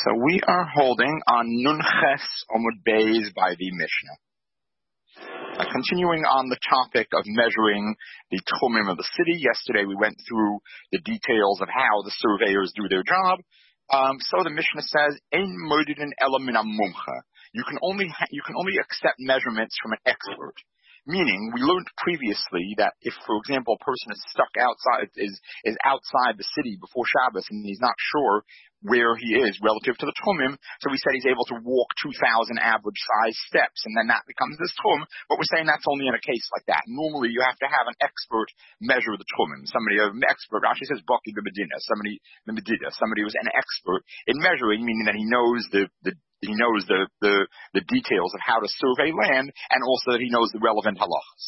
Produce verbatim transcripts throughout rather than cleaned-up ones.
So we are holding on Nunches Omud Beis by the Mishnah. Uh, continuing on the topic of measuring the Tchumim of the city, yesterday we went through the details of how the surveyors do their job. Um, so the Mishnah says, "Ein modidin ela min hamumcha." You can only ha- you can only accept measurements from an expert. Meaning, we learned previously that if, for example, a person is stuck outside, is is outside the city before Shabbos, and he's not sure where he is relative to the Tchumim, so we said he's able to walk two thousand average-sized steps, and then that becomes this Tchum, but we're saying that's only in a case like that. Normally, you have to have an expert measure the Tchumim. Somebody, an expert, actually says Baki b'Medina, somebody, b'Medina, somebody who's an expert in measuring, meaning that he knows the, the He knows the, the, the details of how to survey land, and also that he knows the relevant halachas.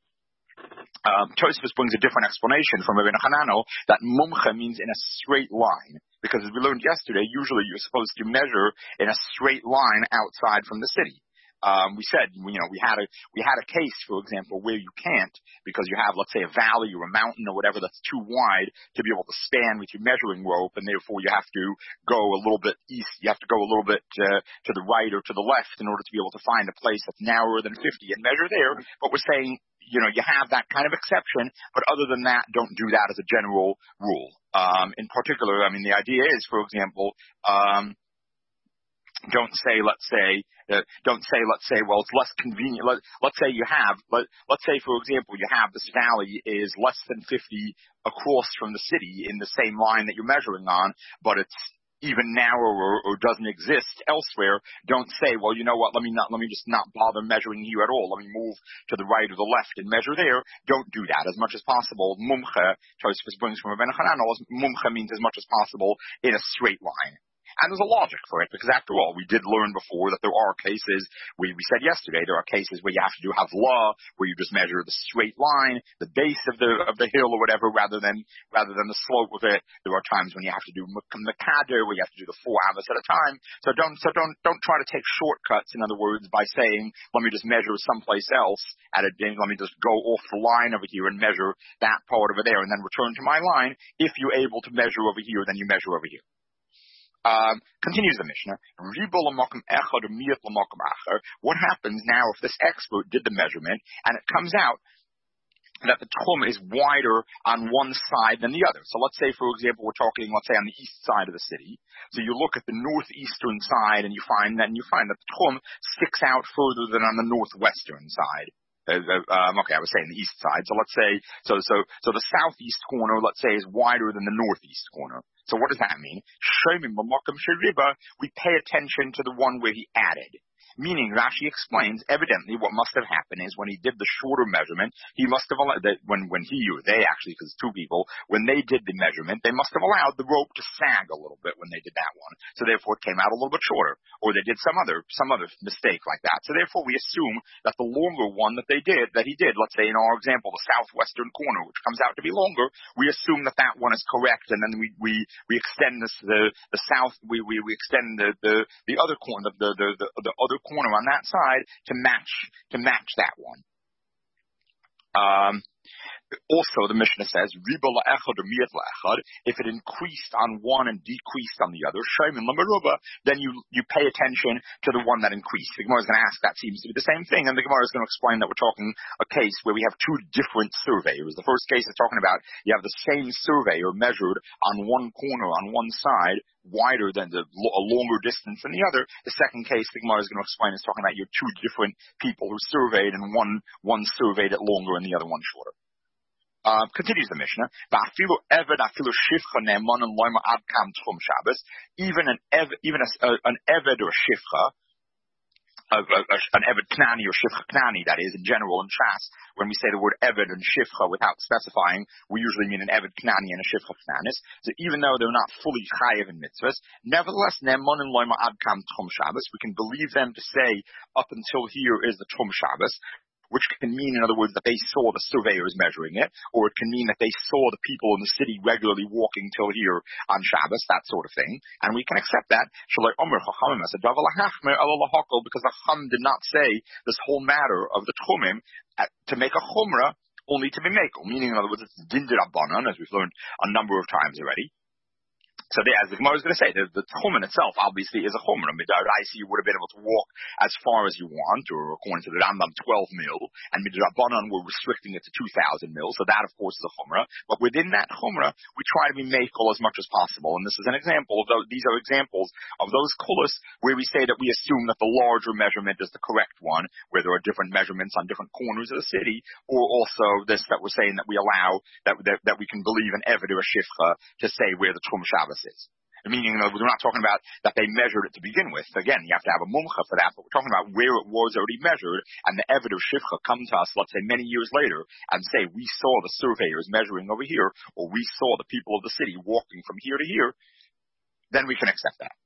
Um, Tosfos brings a different explanation from Rabbeinu Hananel that mumcha means in a straight line, because as we learned yesterday, usually you're supposed to measure in a straight line outside from the city. Um, we said, you know, we had a we had a case, for example, where you can't, because you have, let's say, a valley or a mountain or whatever that's too wide to be able to span with your measuring rope, and therefore you have to go a little bit east, you have to go a little bit uh, to the right or to the left in order to be able to find a place that's narrower than fifty and measure there. But we're saying, you know, you have that kind of exception, but other than that, don't do that as a general rule. Um, in particular, I mean, the idea is, for example, um, Don't say, let's say, uh, don't say, let's say, well, it's less convenient. Let, let's say you have, let, let's say, for example, you have this valley is less than fifty across from the city in the same line that you're measuring on, but it's even narrower or doesn't exist elsewhere. Don't say, well, you know what, let me not, let me just not bother measuring here at all. Let me move to the right or the left and measure there. Don't do that as much as possible. Mumcha, Tosfos brings from Rabbeinu Hananel, mumcha means as much as possible in a straight line. And there's a logic for it, because after all, we did learn before that there are cases, we, we said yesterday, there are cases where you have to do havla, where you just measure the straight line, the base of the of the hill or whatever, rather than rather than the slope of it. There are times when you have to do mekader, where you have to do the four avos at a time. So don't so don't don't try to take shortcuts, in other words, by saying, let me just measure someplace else at a let me just go off the line over here and measure that part over there, and then return to my line. If you're able to measure over here, then you measure over here. Um, continues the Mishnah. What happens now if this expert did the measurement and it comes out that the tchum is wider on one side than the other? So let's say, for example, we're talking, let's say, on the east side of the city. So you look at the northeastern side and you find that, and you find that the tchum sticks out further than on the northwestern side. Uh, um, okay, I was saying the east side. So let's say, so so so the southeast corner, let's say, is wider than the northeast corner. So what does that mean? We pay attention to the one where he added. Meaning, Rashi explains, evidently what must have happened is when he did the shorter measurement, he must have allowed, that when, when he or they actually, because two people, when they did the measurement, they must have allowed the rope to sag a little bit when they did that one. So therefore it came out a little bit shorter. Or they did some other, some other mistake like that. So therefore we assume that the longer one that they did, that he did, let's say in our example, the southwestern corner, which comes out to be longer, we assume that that one is correct, and then we, we, we extend this, the, the south, we, we, we extend the, the, the other corner, the, the, the, the other corner on that side to match to match that one. Um, also, the Mishnah says, "Riba la'echad or miyat la'echad." If it increased on one and decreased on the other, shaymin lamaruba, then you you pay attention to the one that increased. The Gemara is going to ask, that seems to be the same thing, and the Gemara is going to explain that we're talking a case where we have two different surveyors. The first case is talking about you have the same surveyor measured on one corner on one side, wider than the a longer distance than the other. The second case the Gemara is going to explain is talking about your two different people who surveyed, and one one surveyed it longer and the other one shorter. Uh, continues the Mishnah. Even an ev, even a, uh, an eved or shifcha, uh, uh, an eved knani or shifcha knani, that is in general in Shas, when we say the word eved and shifcha without specifying, we usually mean an eved knani and a shifcha knanis. So even though they're not fully chayev in mitzvahs, nevertheless, ne'emon and loyma ad kam tchum Shabbos, we can believe them to say up until here is the tchum Shabbos, which can mean, in other words, that they saw the surveyors measuring it, or it can mean that they saw the people in the city regularly walking till here on Shabbos, that sort of thing. And we can accept that. Because the Chacham did not say this whole matter of the Tchumim to make a Chumrah only to be Mekel, meaning, in other words, it's Din D'Rabbanan, as we've learned a number of times already. So the, as the Gemara is going to say, the, the tchum in itself obviously is a chum. I mean, I see you would have been able to walk as far as you want, or according to the Rambam, twelve mil, and Midrabanan we're restricting it to two thousand mil. So that, of course, is a chumrah. But within that chumrah, we try to be meikol as much as possible. And this is an example of those. These are examples of those kulas where we say that we assume that the larger measurement is the correct one, where there are different measurements on different corners of the city, or also this that we're saying that we allow that that, that we can believe an eved or a shifcha to say where the tchum Shabbos is. Meaning, we're not talking about that they measured it to begin with. Again, you have to have a mumcha for that, but we're talking about where it was already measured, and the eved or shifcha come to us, let's say, many years later, and say, we saw the surveyors measuring over here, or we saw the people of the city walking from here to here, then we can accept that.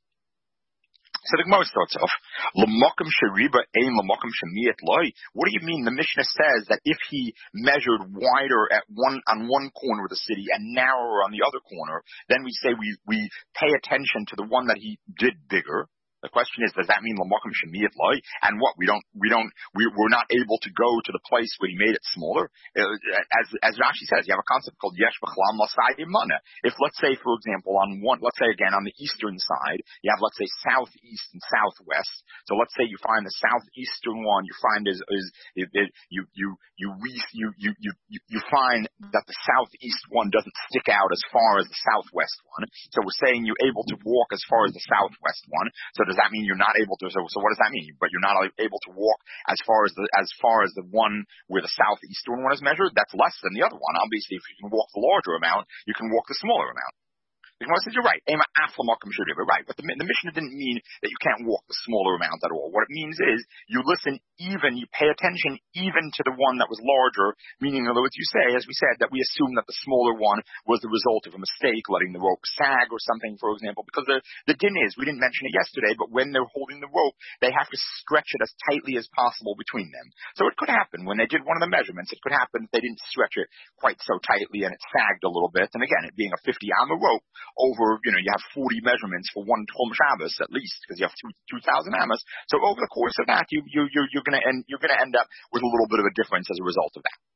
So the Gemara starts off, L'makom sheriba ein l'makom shemiyat loy. What do you mean? The Mishnah says that if he measured wider at one on one corner of the city and narrower on the other corner, then we say we we pay attention to the one that he did bigger. The question is, does that mean l'makom shemiyat loy? And what we don't we don't we, we're not able to go to the place where he made it smaller. As as Rashi says, you have a concept called yesh b'chlam l'sai imana. If let's say, for example, on one, let's say again on the eastern side, you have let's say southeast and southwest. So let's say you find the southeastern one, you find is is it, it, you you you you you you you find that the southeast one doesn't stick out as far as the southwest one. So we're saying you're able to walk as far as the southwest one. So does that mean you're not able to? So, so what does that mean? But you're not able to walk as far as the as far as the one where the southeastern one is measured. That's less than the other one. Obviously, if you can walk the larger amount, you can walk the smaller amount. The Gemara says, you're right. Right. But the, the Mishnah didn't mean that you can't walk the smaller amount at all. What it means is you listen even, you pay attention even to the one that was larger, meaning, in other words, you say, as we said, that we assume that the smaller one was the result of a mistake, letting the rope sag or something, for example, because the, the din is, we didn't mention it yesterday, but when they're holding the rope, they have to stretch it as tightly as possible between them. So it could happen when they did one of the measurements, it could happen if they didn't stretch it quite so tightly and it sagged a little bit. And again, it being a fifty amma rope, over, you know, you have forty measurements for one Tchum Shabbos at least, because you have two, two thousand amas. So over the course of that, you, you, you, you're gonna end, you're gonna end up with a little bit of a difference as a result of that.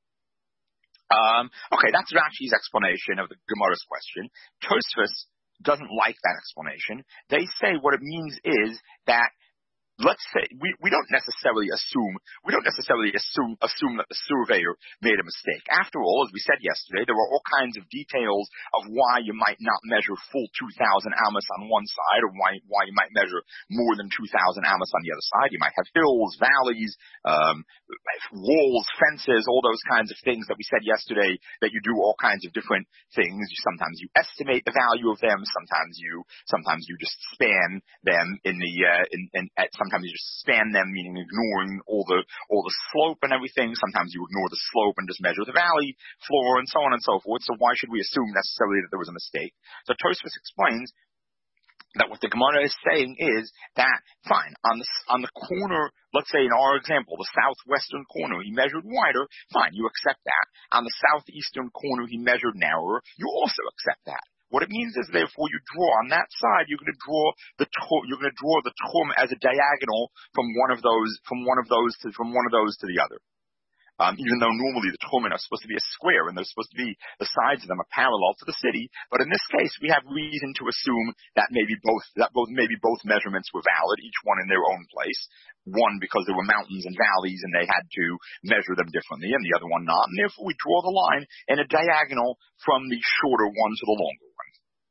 Um, okay, that's Rashi's explanation of the Gemara's question. Tosfos doesn't like that explanation. They say what it means is that, let's say, we, we don't necessarily assume, we don't necessarily assume, assume that the surveyor made a mistake. After all, as we said yesterday, there are all kinds of details of why you might not measure full two thousand amas on one side, or why, why you might measure more than two thousand amas on the other side. You might have hills, valleys, um, walls, fences, all those kinds of things that we said yesterday, that you do all kinds of different things. You, sometimes you estimate the value of them, sometimes you, sometimes you just span them in the, uh, in, in, at some Sometimes you just span them, meaning ignoring all the all the slope and everything. Sometimes you ignore the slope and just measure the valley floor and so on and so forth. So why should we assume necessarily that there was a mistake? So Tosfos explains that what the Gemara is saying is that, fine, on the, on the corner, let's say in our example, the southwestern corner, he measured wider, fine, you accept that. On the southeastern corner, he measured narrower, you also accept that. What it means is, therefore, you draw on that side. You're going to draw the you're going to draw the tchum as a diagonal from one of those from one of those to from one of those to the other. Um, even though normally the tchumen are supposed to be a square and they're supposed to be the sides of them are parallel to the city, but in this case we have reason to assume that maybe both that both maybe both measurements were valid, each one in their own place. One because there were mountains and valleys and they had to measure them differently, and the other one not, and therefore we draw the line in a diagonal from the shorter one to the longer one.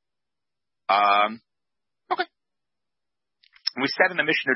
Um, okay. We said in the Mishnah,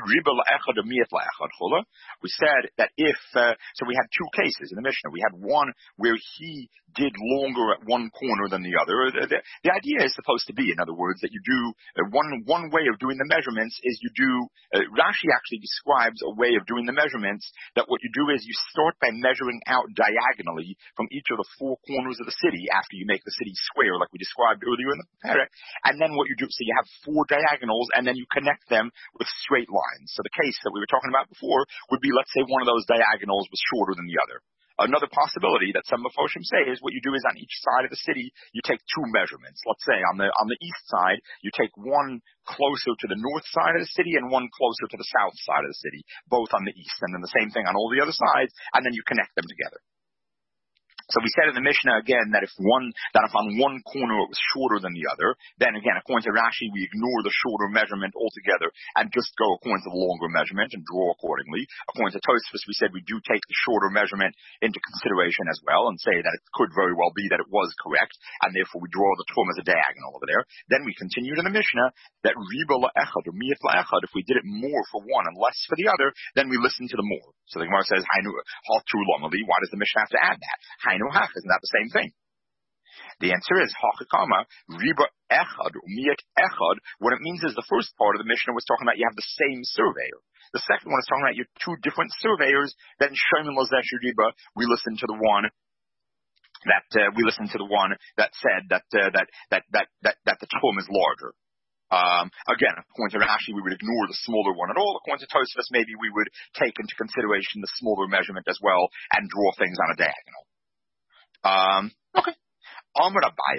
we said that if, uh, so we had two cases in the Mishnah. We had one where he did longer at one corner than the other. The, the, the idea is supposed to be, in other words, that you do, uh, one, one way of doing the measurements is you do, uh, Rashi actually describes a way of doing the measurements, that what you do is you start by measuring out diagonally from each of the four corners of the city after you make the city square, like we described earlier in the parak. And then what you do, so you have four diagonals, and then you connect them with straight lines. So the case that we were talking about before would be, let's say one of those diagonals was shorter than the other. Another possibility that some Mefoshim say is what you do is on each side of the city, you take two measurements. Let's say on the, on the east side, you take one closer to the north side of the city and one closer to the south side of the city, both on the east, and then the same thing on all the other sides, and then you connect them together. So we said in the Mishnah again that if one, that if on one corner it was shorter than the other, then again, according to Rashi, we ignore the shorter measurement altogether and just go according to the longer measurement and draw accordingly. According to Tosfos, we said we do take the shorter measurement into consideration as well and say that it could very well be that it was correct, and therefore we draw the Tum as a diagonal over there. Then we continued in the Mishnah that Riba la'echad or Miyat la'echad, if we did it more for one and less for the other, then we listen to the more. So the Gemara says, Hainu ha'tu lomali, why does the Mishnah have to add that? Hainu hach, isn't that the same thing? The answer is hachikama riba echad umiyat echad. What it means is the first part of the Mishnah was talking about you have the same surveyor. The second one is talking about you have two different surveyors. Then shomin lazesh riba, we listen to the one that uh, we listen to the one that said that uh, that, that that that that the tum is larger. Um, again, according to Rashi, we would ignore the smaller one at all. According to Tosfos, maybe we would take into consideration the smaller measurement as well and draw things on a diagonal. Um, okay. However,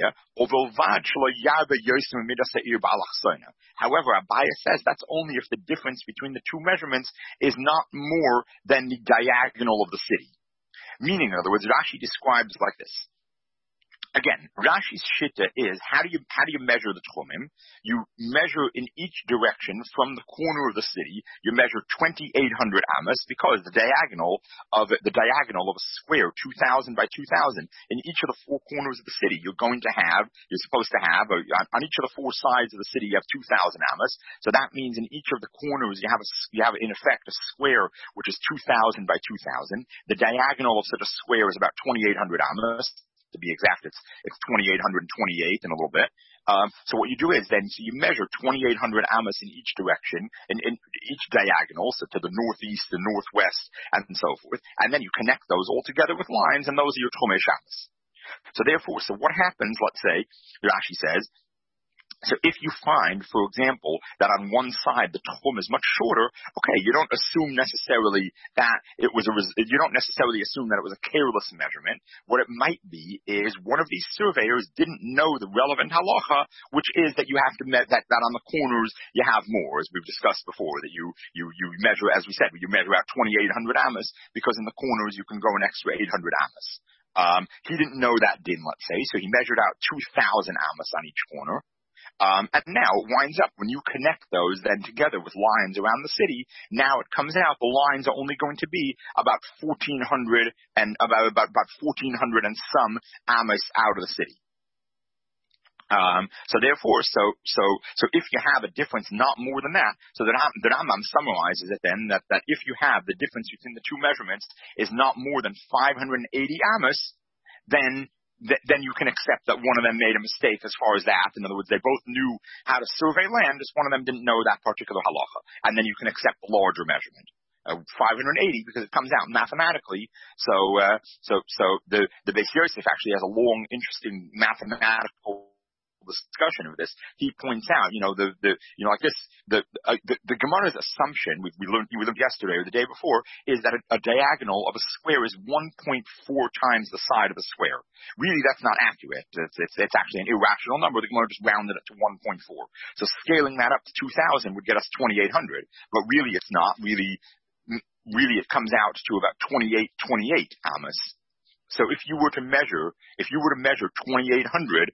Abaya says that's only if the difference between the two measurements is not more than the diagonal of the city. Meaning, in other words, Rashi describes like this. Again, Rashi's shitta is, how do you, how do you measure the tchumim? You measure in each direction from the corner of the city, you measure twenty-eight hundred amos, because the diagonal of it, the diagonal of a square, two thousand by two thousand, in each of the four corners of the city, you're going to have, you're supposed to have, on, on each of the four sides of the city, you have two thousand amos. So that means in each of the corners, you have a, you have in effect a square, which is two thousand by two thousand. The diagonal of such a square is about twenty-eight hundred amos. To be exact, it's it's twenty-eight twenty-eight in a little bit. Um, so what you do is then, so you measure twenty-eight hundred amos in each direction, in, in each diagonal, so to the northeast, the northwest, and so forth, and then you connect those all together with lines, and those are your Tomei Shabbos. So therefore, so what happens, let's say, Rashi says, so if you find, for example, that on one side the tchum is much shorter, okay, you don't assume necessarily that it was a, you don't necessarily assume that it was a careless measurement. What it might be is one of these surveyors didn't know the relevant halacha, which is that you have to me- that, that on the corners you have more, as we've discussed before, that you, you, you measure, as we said, you measure out twenty-eight hundred amos, because in the corners you can go an extra eight hundred amos. Um, he didn't know that din, let's say, so he measured out two thousand amos on each corner. Um, and now it winds up, when you connect those then together with lines around the city, now it comes out the lines are only going to be about fourteen hundred and about, about, about fourteen hundred and some amos out of the city. Um, so therefore, so, so, so if you have a difference not more than that, so the Rambam summarizes it then that, that if you have the difference between the two measurements is not more than five hundred eighty amos, then Th- then you can accept that one of them made a mistake as far as that. In other words, they both knew how to survey land, just one of them didn't know that particular halacha. And then you can accept the larger measurement, uh, five hundred eighty, because it comes out mathematically. So, uh, so, so the, the Beis Yosef actually has a long, interesting mathematical discussion of this. He points out, you know, the, the, you know, like this, the, uh, the, the Gemara's assumption, we, we learned, we learned yesterday or the day before, is that a, a diagonal of a square is one point four times the side of the square. Really, that's not accurate. It's, it's, it's actually an irrational number. The Gemara just rounded it to one point four. So scaling that up to two thousand would get us twenty-eight hundred. But really, it's not. Really, really, it comes out to about twenty-eight, twenty-eight amos. So if you were to measure, if you were to measure twenty-eight hundred,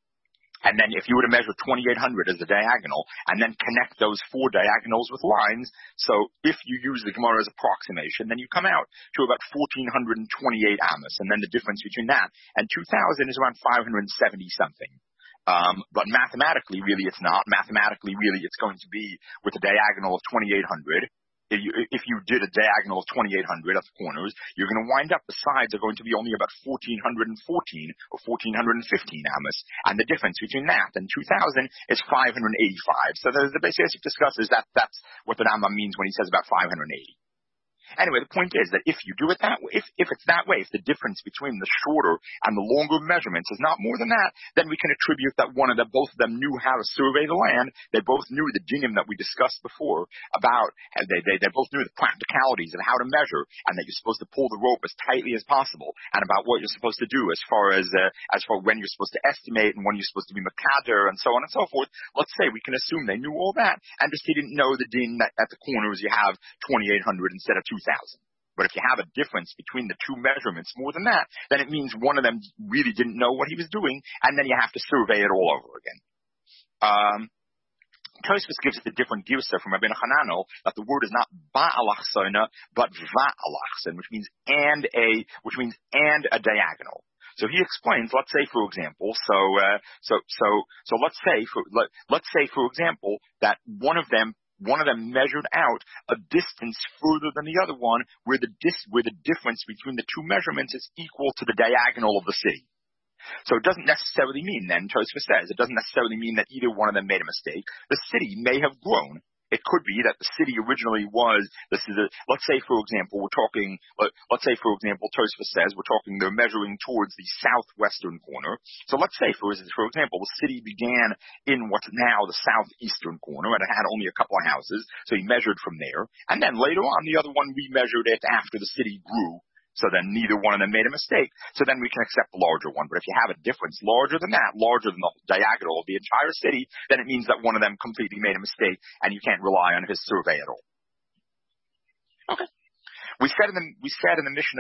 and then if you were to measure twenty-eight hundred as a diagonal, and then connect those four diagonals with lines, so if you use the Gemara as approximation, then you come out to about fourteen twenty-eight amos, and then the difference between that and two thousand is around five hundred seventy something. Um, but mathematically, really it's not. Mathematically, really it's going to be with a diagonal of twenty-eight hundred. If you, if you did a diagonal of twenty-eight hundred at the corners, you're going to wind up, the sides are going to be only about fourteen fourteen or fourteen fifteen amos. And the difference between that and two thousand is five hundred eighty-five. So the, the Beis Yosef discusses that that's what the Rambam means when he says about five hundred eighty. Anyway, the point is that if you do it that way, if, if it's that way, if the difference between the shorter and the longer measurements is not more than that, then we can attribute that one of them, both of them knew how to survey the land. They both knew the dinim that we discussed before about, they, they, they both knew the practicalities of how to measure, and that you're supposed to pull the rope as tightly as possible, and about what you're supposed to do as far as, uh, as far when you're supposed to estimate and when you're supposed to be makader and so on and so forth. Let's say we can assume they knew all that, and just he didn't know the din that at the corners you have twenty-eight hundred instead of two thousand. But if you have a difference between the two measurements more than that, then it means one of them really didn't know what he was doing, and then you have to survey it all over again. Um, Tosfos gives it a different girsa from Rabbeinu Hananel that the word is not ba'alachsona but va'alachson, which means and a, which means and a diagonal. So he explains. Let's say, for example, so uh, so so so let's say for let, let's say for example that one of them one of them measured out a distance further than the other one, where the dis- where the difference between the two measurements is equal to the diagonal of the city. So it doesn't necessarily mean, then, Tosfos says, it doesn't necessarily mean that either one of them made a mistake. The city may have grown. It could be that the city originally was, this is a, let's say, for example, we're talking, let, let's say, for example, Tosfos says, we're talking, they're measuring towards the southwestern corner. So let's say, for, for example, the city began in what's now the southeastern corner, and it had only a couple of houses, so he measured from there. And then later on, the other one remeasured it after the city grew. So then neither one of them made a mistake. So then we can accept the larger one. But if you have a difference larger than that, larger than the diagonal of the entire city, then it means that one of them completely made a mistake, and you can't rely on his survey at all. Okay. We said in the we said in the Mishnah,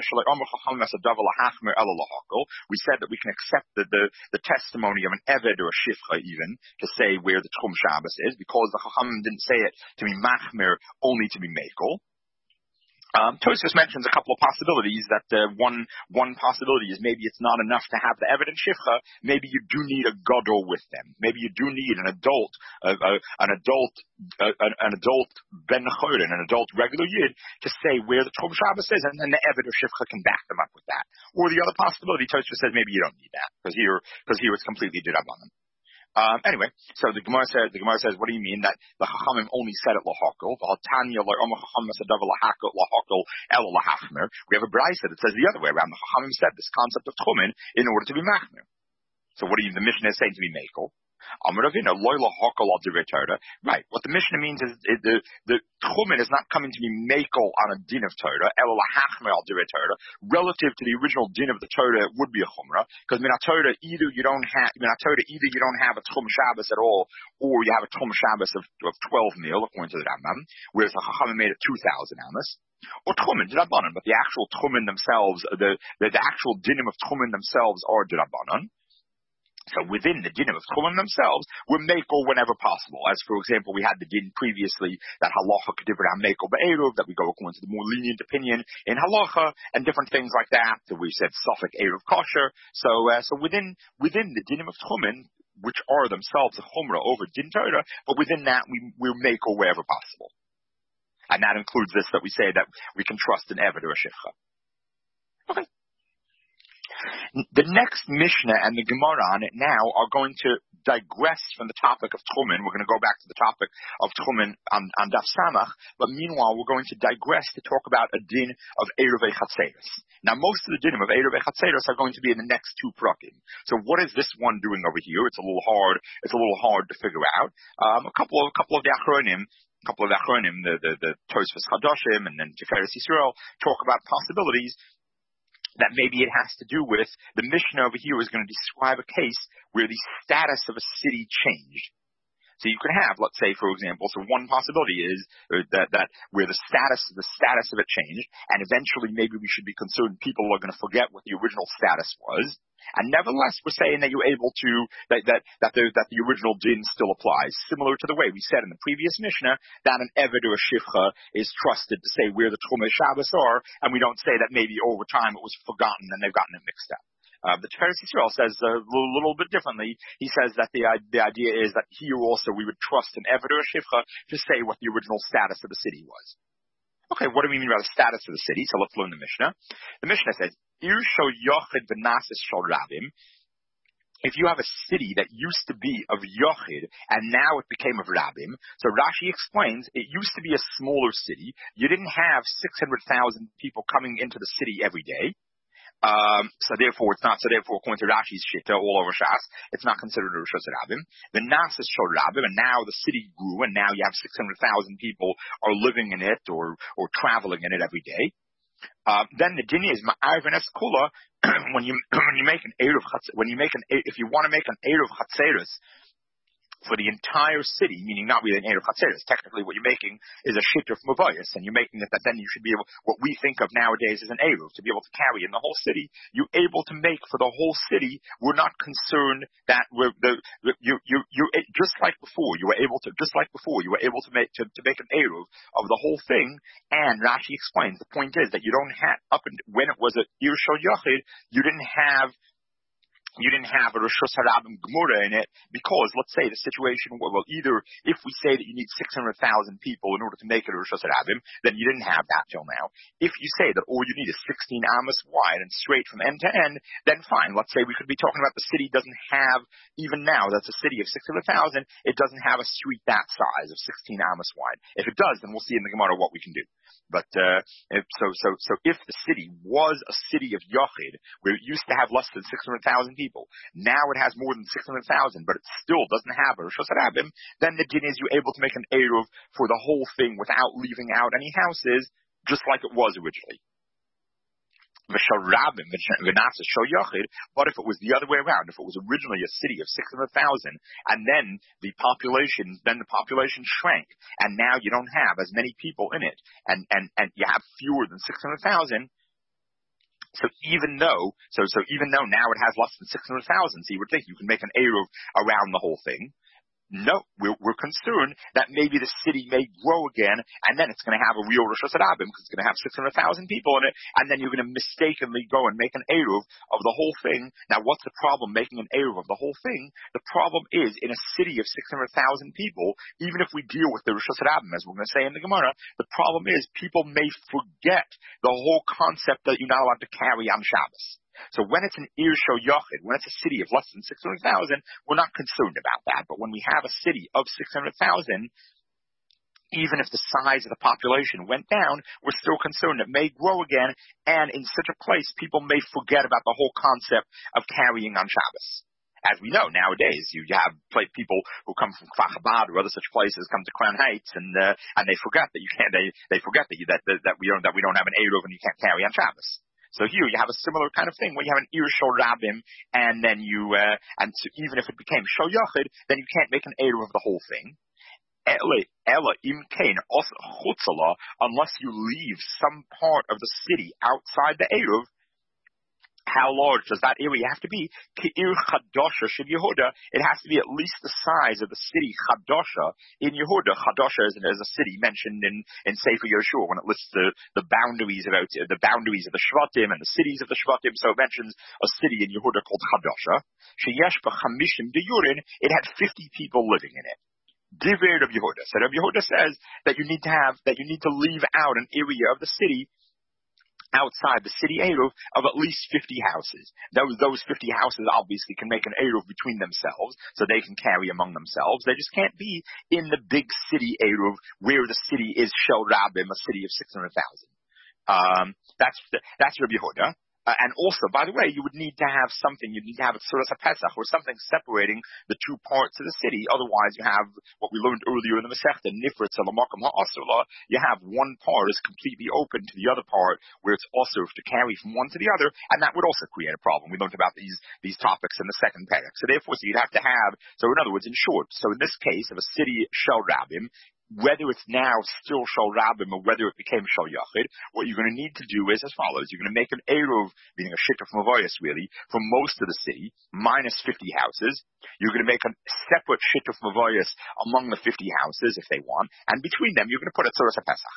we said that we can accept the, the, the testimony of an Eved or a Shifcha even to say where the Tchum Shabbos is, because the Chachamim didn't say it to be Machmir, only to be Mekel. Um, Tosfos mentions a couple of possibilities. That uh, one one possibility is maybe it's not enough to have the evident shifcha. Maybe you do need a gadol with them. Maybe you do need an adult, uh, uh, an adult, uh, an, an adult ben chorin, an adult regular yid, to say where the Tchum Shabbos is, and then the evident shifcha can back them up with that. Or the other possibility, Tosfos says maybe you don't need that because here because here it's completely dirabanan. Um, anyway, so the Gemara says, the Gemara says, what do you mean that the Chachamim only said it lahakol? We have a brayso that says the other way around. The Chachamim said this concept of tchumen in order to be machmir. So what do you, the Mishnah is saying to be mekel? Right. What the Mishnah means is, is the the tchumen is not coming to be mekel on a din of Torah, relative to the original din of the Torah. It would be a chumrah because min Torah either you don't have min Torah either you don't have a tchum Shabbos at all, or you have a tchum Shabbos of, of twelve mil according to the Rambam, whereas the Chachamim made it two thousand amos. Or tchumen d'Rabbanan, but the actual tchumen themselves, the the, the actual dinim of tchumen themselves are d'Rabbanan. So within the din of tchumen themselves, we're mekel whenever possible. As for example, we had the din previously that halacha k'divrei mekel be'eruv, that we go according to the more lenient opinion in halacha and different things like that. So we said safek eruv kosher. So uh, so within within the din of tchumen, which are themselves a chumrah over din Torah, but within that we we're mekel wherever possible, and that includes this that we say that we can trust an eved or a shifcha. Okay. The next Mishnah and the Gemara on it now are going to digress from the topic of Tchumen. We're going to go back to the topic of Tchumen on, on Daf Samach, but meanwhile we're going to digress to talk about a din of Eruvei Chatzeros. Now most of the dinim of Eruvei Chatzeros are going to be in the next two prakim. So what is this one doing over here? It's a little hard. It's a little hard to figure out. Um, a couple of a couple of the Achronim. A couple of the Achronim, the the, the Tosfos Chadoshim and then Tiferes Yisrael talk about possibilities that maybe it has to do with the Mishnah over here is going to describe a case where the status of a city changed. So you could have, let's say, for example, so one possibility is that, that where the status, the status of it changed, and eventually maybe we should be concerned people are going to forget what the original status was. And nevertheless, we're saying that you're able to, that, that, that the, that the original din still applies. Similar to the way we said in the previous Mishnah that an Eved or a Shifcha is trusted to say where the Tchumei Shabbos are, and we don't say that maybe over time it was forgotten and they've gotten it mixed up. Uh, the Tiferes Yisrael says a little, little bit differently. He says that the, the idea is that here also we would trust an Eved or a Shifcha to say what the original status of the city was. Okay, what do we mean by the status of the city? So let's learn the Mishnah. The Mishnah says, Ir sho yochid v'nasis shal rabim. If you have a city that used to be of yochid and now it became of rabim, so Rashi explains it used to be a smaller city. You didn't have six hundred thousand people coming into the city every day. Um, so therefore, it's not, so therefore, according to Rashi's Shitta, all over Shas, it's not considered a Rishos Rabim. The Nasis Shol Rabim, and now the city grew, and now you have six hundred thousand people are living in it or, or traveling in it every day. Uh, then the din is Ma'arvin Eskula, when you, when you make an Eruv Chatzeros, when you make an, if you want to make an Eruv Chatzeros, for the entire city, meaning not really an Eruv Chatzeres. Technically, what you're making is a Shituf Mavayas, and you're making it that then you should be able, what we think of nowadays as an Eruv, to be able to carry in the whole city. You're able to make for the whole city. We're not concerned that we're the, the you you you just like before. You were able to just like before. You were able to make to, to make an Eruv of the whole thing. And Rashi explains the point is that you don't have up and when it was a Ir Shel Yachid, you didn't have. You didn't have a Rishus Harabim Gemura in it because, let's say, the situation where, well, either if we say that you need six hundred thousand people in order to make it a Rishus Harabim, then you didn't have that till now. If you say that all you need is sixteen amas wide and straight from end to end, then fine. Let's say we could be talking about the city doesn't have, even now, that's a city of six hundred thousand, it doesn't have a street that size of sixteen amas wide. If it does, then we'll see in the Gemara what we can do. But uh, if, so so so if the city was a city of Yochid, where it used to have less than six hundred thousand people, now it has more than six hundred thousand, but it still doesn't have a Rishus Harabim, then the din is you're able to make an Eruv for the whole thing without leaving out any houses, just like it was originally. But if it was the other way around, if it was originally a city of six hundred thousand, and then the population, then the population shrank, and now you don't have as many people in it, and, and, and you have fewer than six hundred thousand, so even though, so, so even though now it has less than six hundred thousand, so you would think you can make an Eruv around the whole thing. No, we're, we're concerned that maybe the city may grow again, and then it's going to have a real Rishus Harabim, because it's going to have six hundred thousand people in it, and then you're going to mistakenly go and make an Eruv of the whole thing. Now, what's the problem making an Eruv of the whole thing? The problem is, in a city of six hundred thousand people, even if we deal with the Rishus Harabim, as we're going to say in the Gemara, the problem is people may forget the whole concept that you're not allowed to carry on Shabbos. So when it's an Ir Shel Yachid, when it's a city of less than six hundred thousand, we're not concerned about that. But when we have a city of six hundred thousand, even if the size of the population went down, we're still concerned it may grow again, and in such a place, people may forget about the whole concept of carrying on Shabbos. As we know nowadays, you have people who come from Kfar Chabad or other such places come to Crown Heights, and uh, and they forget that you can't. They they forget that you that that we don't that we don't have an Eruv and you can't carry on Shabbos. So here you have a similar kind of thing where you have an Ir Shel Rabim, and then you, uh, and so even if it became Shel Yachid, then you can't make an Eruv of the whole thing. Ella im kain chutzala, unless you leave some part of the city outside the Eruv. How large does that area have to be? Ke'ir Chadasha Shel Yehuda. It has to be at least the size of the city Chadasha in Yehuda. Chadasha is, is a city mentioned in, in Sefer Yeshua when it lists the, the boundaries of the boundaries of the Shvatim and the cities of the Shvatim. So it mentions a city in Yehuda called Chadasha. Sheyesh b'chamishim deyurin. It had fifty people living in it. Divrei Rav Yehuda. So Rav Yehuda says that you need to have that you need to leave out an area of the city outside the city Eruv of at least fifty houses. Those, those fifty houses obviously can make an Eruv between themselves, so they can carry among themselves. They just can't be in the big city Eruv where the city is Shel Rabim, a city of six hundred thousand. Um, that's, that's Rabbi Yehuda. Uh, and also, by the way, you would need to have something, you'd need to have a Tzuras HaPesach or something separating the two parts of the city. Otherwise, you have what we learned earlier in the Masechta, Nifritz Alamakam Ha'asula. You have one part is completely open to the other part where it's also to carry from one to the other, and that would also create a problem. We learned about these, these topics in the second parak. So therefore, so you'd have to have, so in other words, in short, so in this case of a city Shel Rabim, whether it's now still Shel Rabim or whether it became Shel Yachid, what you're going to need to do is as follows. You're going to make an Eruv, meaning a Shituf Mavayas really, for most of the city, minus fifty houses. You're going to make a separate Shituf Mavayas among the fifty houses if they want, and between them you're going to put a Tzuras HaPesach.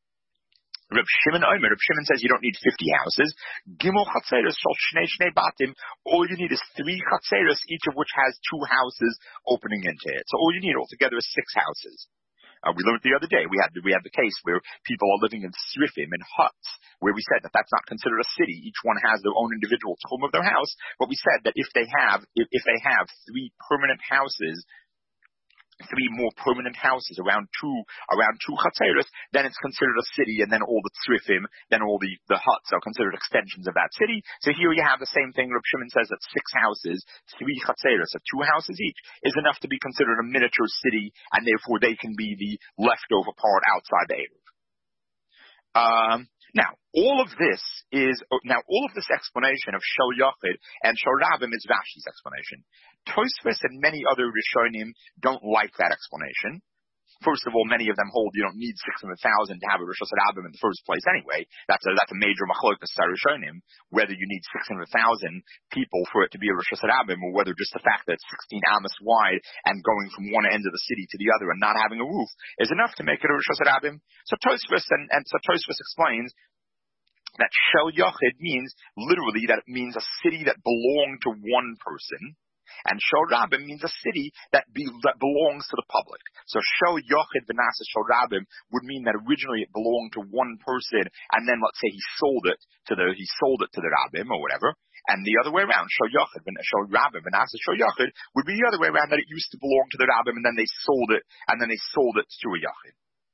Reb Shimon Omer, Reb Shimon says you don't need fifty houses. Gimel Chatzeres Shal Shnei Shnei Batim. All you need is three Chatzeres, each of which has two houses opening into it. So all you need altogether is six houses. Uh, we learned the other day, we had, we had the case where people are living in srifim, in huts, where we said that that's not considered a city. Each one has their own individual tchum of their house. But we said that if they have, if, if they have three permanent houses, three more permanent houses around two, around two chatzeros, then it's considered a city, and then all the tzrifim, then all the, the huts are considered extensions of that city. So here you have the same thing. Reb Shimon says that six houses, three chatzeros, so two houses each, is enough to be considered a miniature city, and therefore they can be the leftover part outside the Eruv. Um, Now, all of this is, now all of this explanation of Shel Yochid and Shel Rabim is Rashi's explanation. Tosfos and many other Rishonim don't like that explanation. First of all, many of them hold you don't need six hundred thousand to have a Rosh Hashanah in the first place anyway. That's a, that's a major machlokas Rishonim, whether you need six hundred thousand people for it to be a Rosh Hashanah, or whether just the fact that it's sixteen amos wide and going from one end of the city to the other and not having a roof is enough to make it a Rosh Hashanah. So Tosfos and, and so Tosfos explains that Shel Yochid means literally that it means a city that belonged to one person. And Shel Rabim means a city that, be, that belongs to the public. So Shel Yochid v'nasa Shel Rabim would mean that originally it belonged to one person, and then let's say he sold it to the he sold it to the Rabim or whatever. And the other way around, Shel Yochid Shel Rabim v'nasa Shel Yochid would be the other way around, that it used to belong to the Rabim and then they sold it, and then they sold it to a Yochid.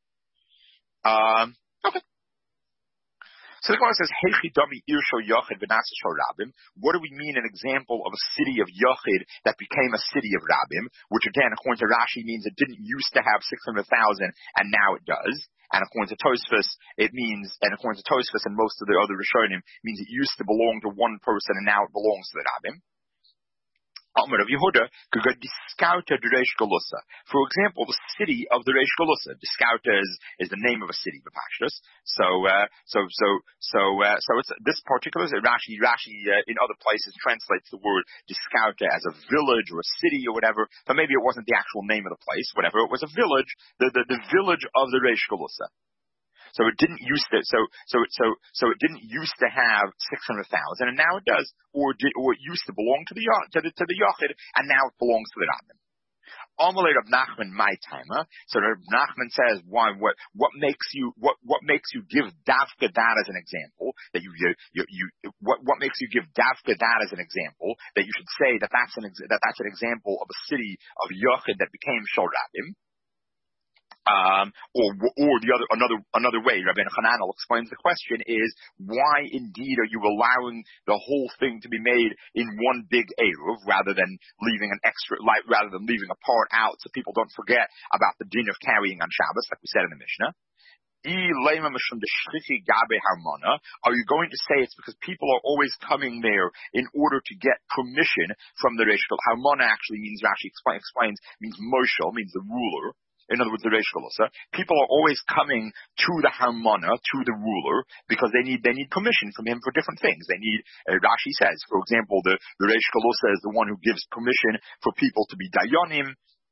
Um, okay. So the Gemara says, Heichi dami ir shel Yochid v'nasa shel Rabim. What do we mean an example of a city of Yochid that became a city of Rabim? Which again, according to Rashi, means it didn't used to have six hundred thousand and now it does. And according to Tosfos, it means, and according to Tosfos and most of the other Rishonim, means it used to belong to one person and now it belongs to the Rabim. Amar of Yehuda, Discouta de Reish Galusa. For example, the city of the Reish Galusa. Discouta is, is the name of a city, B'Pashtus. So, uh, so, so, so, uh, so it's this particular, Rashi, Rashi, uh, in other places translates the word Discouta as a village or a city or whatever, but maybe it wasn't the actual name of the place, whatever. It was a village, the, the, the village of the Reish Galusa. So it didn't used to, so, so, so, so it didn't used to have six hundred thousand and now it does, or did, or it used to belong to the, to the, to the Yochid and now it belongs to the Rabim. Amalei Rav Nachman, my timer. So Rav Nachman says, why, what, what makes you, what, what makes you give Davka that as an example, that you, you, you, you what, what makes you give Davka that as an example, that you should say that that's an, that that's an example of a city of Yochid that became Shel Rabim? Um, or, or the other, another, another way, Rabbeinu Hananel explains the question is, why indeed are you allowing the whole thing to be made in one big Eruv, rather than leaving an extra, like, rather than leaving a part out so people don't forget about the din of carrying on Shabbos, like we said in the Mishnah? Are you going to say it's because people are always coming there in order to get permission from the Reish Galusa? Harmona actually means, Rashi explain, explains, means Moshel, means the ruler. In other words, the Reish Galusa. People are always coming to the Harmona, to the ruler, because they need they need permission from him for different things. They need, uh, Rashi says, for example, the, the Reish Galusa is the one who gives permission for people to be Dayanim,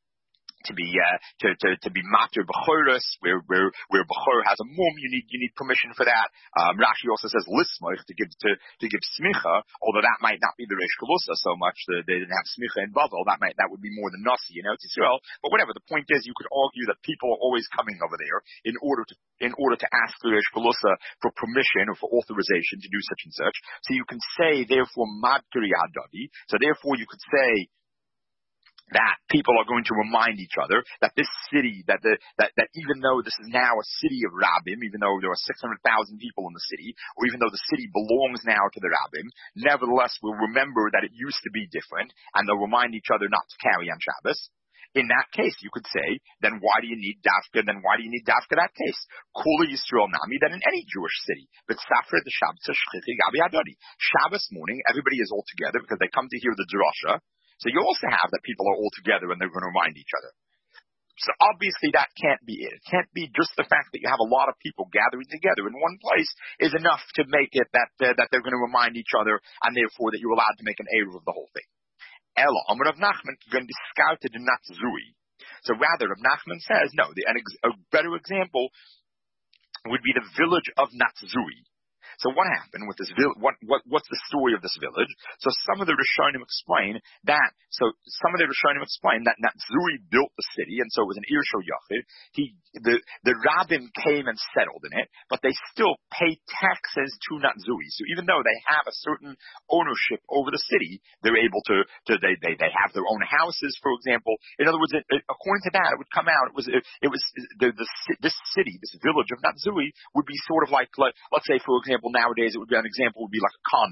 to be uh, to, to to be mater b'choros, where where where b'chor has a mum, you need you need permission for that. Um, Rashi also says lismoich, to give to to give smicha, although that might not be the Reish Galusa so much. The, they didn't have smicha in Bavel. That might that would be more the nasi in Eretz Yisrael. But whatever. The point is, you could argue that people are always coming over there in order to in order to ask the Reish Galusa for permission or for authorization to do such and such. So you can say therefore madkari adadi. So therefore you could say that people are going to remind each other that this city, that the that, that even though this is now a city of Rabim, even though there are six hundred thousand people in the city, or even though the city belongs now to the Rabim, nevertheless we'll remember that it used to be different, and they'll remind each other not to carry on Shabbos. In that case, you could say, then why do you need Dafka? Then why do you need Dafka that case? Kula Yisrael Nami, then in any Jewish city. But Safra the Shabbos Shchichi Gabi Adodi. Shabbos morning, everybody is all together because they come to hear the drasha. So you also have that people are all together and they're going to remind each other. So obviously that can't be it. It can't be just the fact that you have a lot of people gathering together in one place is enough to make it that uh, that they're going to remind each other, and therefore that you're allowed to make an eruv of the whole thing. Ela Amar Rav Nachman going to be scouted in Natzui. So rather, Rav Nachman says no. The, an ex, a better example would be the village of Natzui. So what happened with this village? What, what, what's the story of this village? So some of the Rishonim explain that, so some of the Rishonim explain that Natzui built the city, and so it was an Ir Shel Yochid. He, the, the Rabim came and settled in it, but they still pay taxes to Natzui. So even though they have a certain ownership over the city, they're able to, to they, they, they have their own houses, for example. In other words, it, it, according to that, it would come out, it was, it, it was, the, the, this city, this village of Natzui would be sort of like, like, let's say, for example, nowadays it would be an example would be like a condo.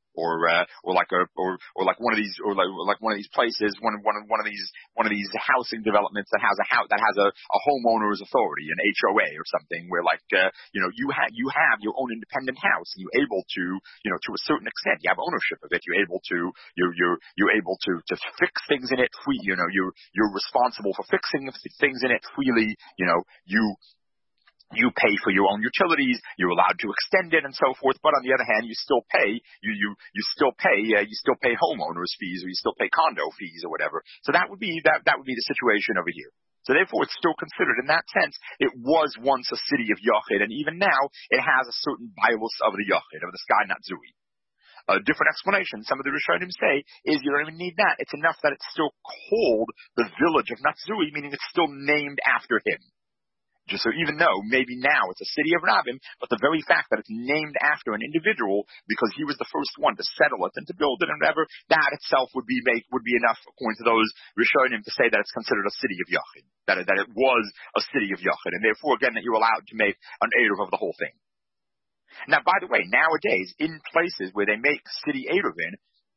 Or, uh, or like a, or, or like one of these, or like, like one of these places, one, one, one of these, one of these housing developments that has a house, that has a, a homeowner's authority, an H O A or something, where like, uh, you know, you have, you have your own independent house, and you're able to, you know, to a certain extent, you have ownership of it, you're able to, you're, you're, you're able to, to fix things in it free, you know, you're, you're responsible for fixing things in it freely, you know, you, You pay for your own utilities. You're allowed to extend it and so forth. But on the other hand, you still pay. You you you still pay. Uh, you still pay homeowners fees, or you still pay condo fees, or whatever. So that would be that that would be the situation over here. So therefore, it's still considered in that sense. It was once a city of Yochid, and even now it has a certain bios of the Yochid, of the Sky Natsui. A different explanation, some of the Rishonim say, is you don't even need that. It's enough that it's still called the village of Natsui, meaning it's still named after him. Just so even though maybe now it's a city of Rabbim, but the very fact that it's named after an individual because he was the first one to settle it and to build it and whatever, that itself would be make, would be enough, according to those Rishonim, to say that it's considered a city of Yachid, that it, that it was a city of Yachid, and therefore again that you're allowed to make an Eruv of the whole thing. Now, by the way, nowadays in places where they make city Eruvin,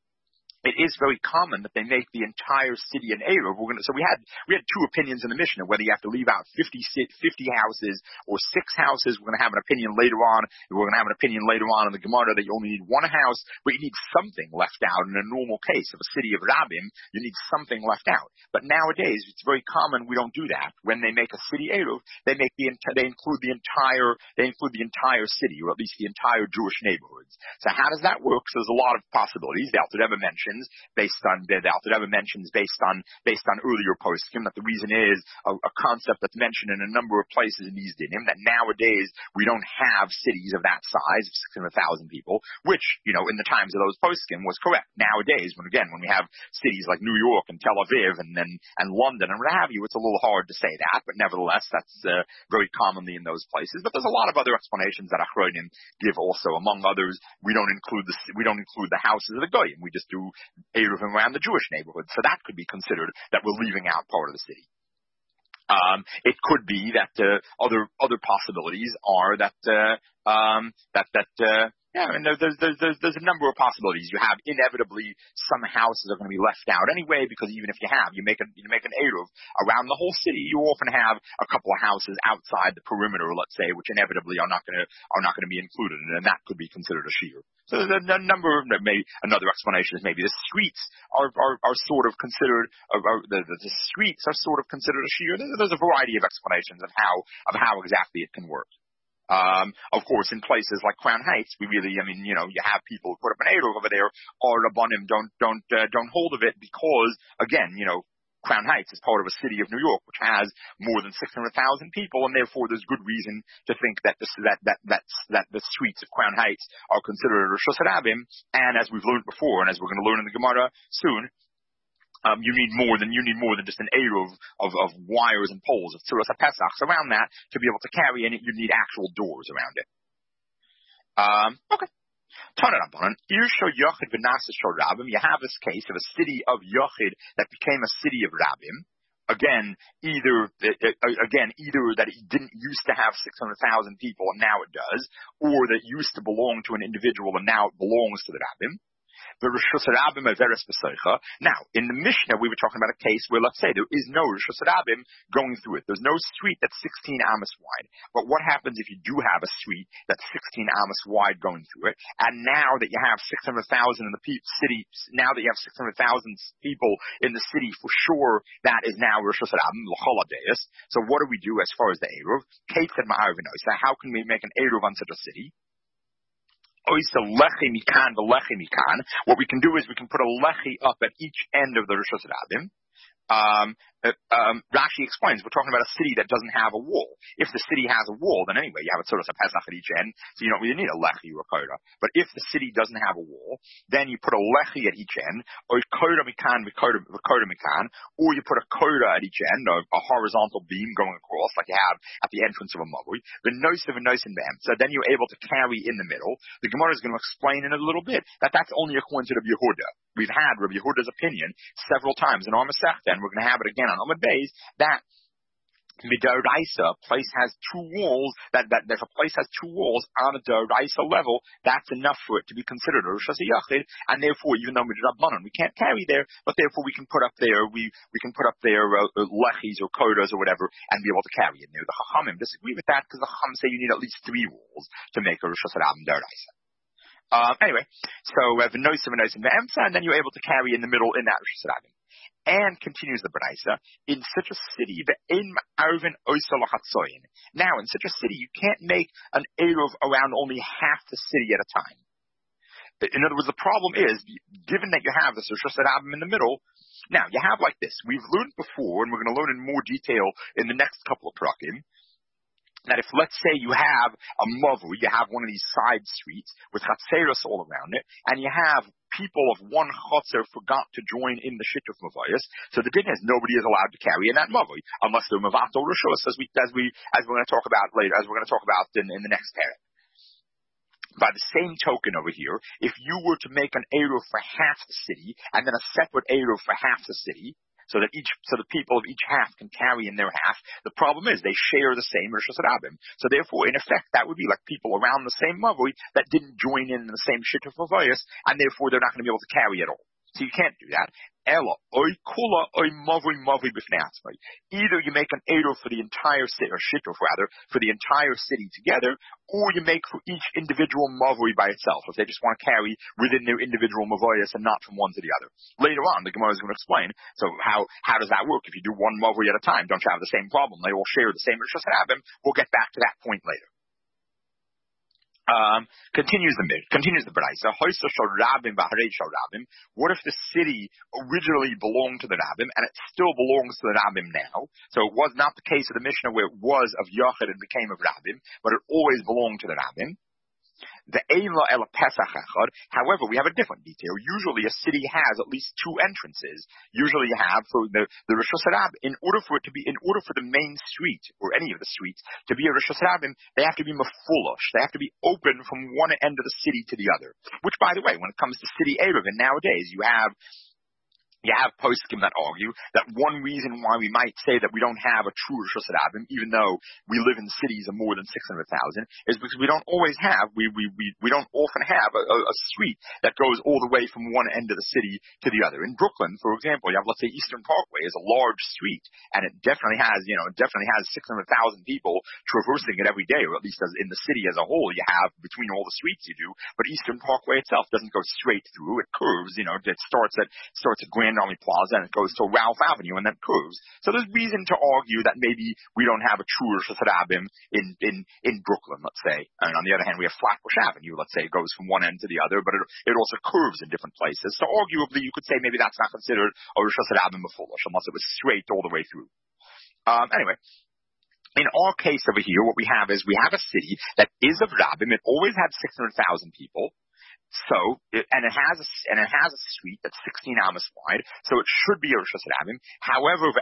it is very common that they make the entire city an Eruv. We're gonna, so we had we had two opinions in the Mishnah, whether you have to leave out fifty, fifty houses or six houses. We're going to have an opinion later on. We're going to have an opinion later on in the Gemara that you only need one house, but you need something left out. In a normal case of a city of Rabbim, you need something left out. But nowadays, it's very common we don't do that. When they make a city Eruv, they make the they include the entire they include the entire city, or at least the entire Jewish neighborhoods. So how does that work? So there's a lot of possibilities. The Alter Rebbe mentioned. Based on the Alter Rebbe mentions based on based on earlier poskim that the reason is a, a concept that's mentioned in a number of places in these dinim that nowadays we don't have cities of that size of six hundred thousand people, which you know in the times of those poskim was correct. Nowadays, when again when we have cities like New York and Tel Aviv and then and London and what have you, it's a little hard to say that, but nevertheless that's uh, very commonly in those places. But there's a lot of other explanations that Achronim give also. Among others, we don't include the we don't include the houses of the goyim. We just do Eruvim around the Jewish neighborhood. So that could be considered that we're leaving out part of the city. Um, it could be that uh, other other possibilities are that uh, um, that that uh, yeah, I mean there's, there's there's there's a number of possibilities. You have inevitably some houses are going to be left out anyway, because even if you have you make a you make an eruv around the whole city, you often have a couple of houses outside the perimeter, let's say, which inevitably are not going to are not going to be included, and that could be considered a shear. So there's a, a number of maybe another explanation is maybe the streets are are, are sort of considered are, are, the, the the streets are sort of considered a shear. There's, there's a variety of explanations of how of how exactly it can work. Um, of course, in places like Crown Heights, we really, I mean, you know, you have people who put up an Eruv over there, or Rabbanim don't, don't, uh, don't hold of it because, again, you know, Crown Heights is part of a city of New York, which has more than six hundred thousand people, and therefore there's good reason to think that this, that, that, that, that the streets of Crown Heights are considered Rishus Harabim, and as we've learned before, and as we're going to learn in the Gemara soon, Um, you need more than you need more than just an eruv of, of wires and poles of tzuras pesachs around that to be able to carry in it. You need actual doors around it. Um, okay. You have this case of a city of Yochid that became a city of Rabbim. Again, either again either that it didn't used to have six hundred thousand people and now it does, or that it used to belong to an individual and now it belongs to the Rabbim. Now, in the Mishnah, we were talking about a case where, let's say, there is no Rishus Harabim going through it. There's no street that's sixteen amos wide. But what happens if you do have a street that's sixteen amos wide going through it, and now that you have six hundred thousand in the pe- city, now that you have six hundred thousand people in the city, for sure, that is now Rishus Harabim, l'choladeus. So what do we do as far as the Eruv? Kate said, so how can we make an Eruv on such a city? What we can do is we can put a lechi up at each end of the Rishus Harabim. Um, uh, um, Rashi explains, we're talking about a city that doesn't have a wall. If the city has a wall, then anyway, you have a tzuras pesach at each end, so you don't really need a lechi or a koda. But if the city doesn't have a wall, then you put a lechi at each end, or koda mikan, koda mikan, or you put a koda at each end, a, a horizontal beam going across, like you have at the entrance of a mavui, the noisiv and noisin bam. So then you're able to carry in the middle. The Gemara is going to explain in a little bit that that's only according to Rabbi Yehuda. We've had Rabbi Yehuda's opinion several times in our Masechta, and we're going to have it again on Amud Beis, that Midaraisa, a place has two walls, that, that, if a place has two walls on a Daraisa level, that's enough for it to be considered a Rosh Hashanah, and therefore, even though Midrabanan, we can't carry there, but therefore we can put up there, we, we can put up there, uh, uh, lechis or kodas or whatever, and be able to carry it there. The Chachamim disagree with that, because the Chachamim say you need at least three walls to make a Rosh Hashanah Daraisa. Um, anyway, so we have the Noisim and Noisim Be'emsa, and then you're able to carry in the middle in that Rosh Hashanah. And continues the Braisa, in such a city, now in such a city, you can't make an Eruv around only half the city at a time. In other words, the problem is, given that you have this Rosh Hashanah in the middle, now you have like this. We've learned before, and we're going to learn in more detail in the next couple of prakim, that if, let's say, you have a mavu, you have one of these side streets with chatzeros all around it, and you have people of one chatzer forgot to join in the shituf mavayas, so the din is nobody is allowed to carry in that mavu, unless they're mavato rishos, as we, as we, as we're going to talk about later, as we're going to talk about in, in the next parak. By the same token over here, if you were to make an eruv for half the city, and then a separate eruv for half the city, so that each, so the people of each half can carry in their half. The problem is they share the same Rosh Hashanah. So therefore, in effect, that would be like people around the same Mavui that didn't join in the same Shituf Mavuyas, and therefore they're not going to be able to carry at all. So you can't do that. Ella, oy kula, oy mavui mavui b'fnei atzmai. Either you make an eruv for the entire city, or shituf rather, for the entire city together, or you make for each individual mavui by itself, if they just want to carry within their individual mavuyas and not from one to the other. Later on, the Gemara is going to explain, so how, how does that work? If you do one mavui at a time, don't you have the same problem? They all share the same Rosh Hashanah. We'll get back to that point later. Um, continues the continues the Braisa. What if the city originally belonged to the Rabbim and it still belongs to the Rabbim now? So it was not the case of the Mishnah where it was of Yachid and became of Rabbim, but it always belonged to the Rabbim. The Eila El Pesach Echad. However, we have a different detail. Usually, a city has at least two entrances. Usually, you have for the the Rosh Hashanah. In order for it to be, in order for the main street or any of the streets to be a Rosh Hashanah, they have to be mefulosh. They have to be open from one end of the city to the other. Which, by the way, when it comes to city eruv, and nowadays you have. You have poskim that argue that one reason why we might say that we don't have a true Rosh Hashanah, even though we live in cities of more than six hundred thousand, is because we don't always have, we, we, we, we don't often have a, a street that goes all the way from one end of the city to the other. In Brooklyn, for example, you have, let's say, Eastern Parkway is a large street, and it definitely has, you know, it definitely has six hundred thousand people traversing it every day, or at least as in the city as a whole, you have between all the streets you do, but Eastern Parkway itself doesn't go straight through, it curves, you know, it starts at, starts at Grand Army Plaza and it goes to Ralph Avenue and then curves. So there's reason to argue that maybe we don't have a true Rosh Hashanah in, in, in Brooklyn, let's say. And on the other hand, we have Flatbush Avenue, let's say, it goes from one end to the other, but it, it also curves in different places. So arguably, you could say maybe that's not considered a Rosh Hashanah Mefulosh, unless it was straight all the way through. Um, anyway. In our case over here, what we have is we have a city that is of Rabbim. It always had six hundred thousand people. So, and it has a, and it has a street that's sixteen amos wide, so it should be a Rosh Hashanah. However,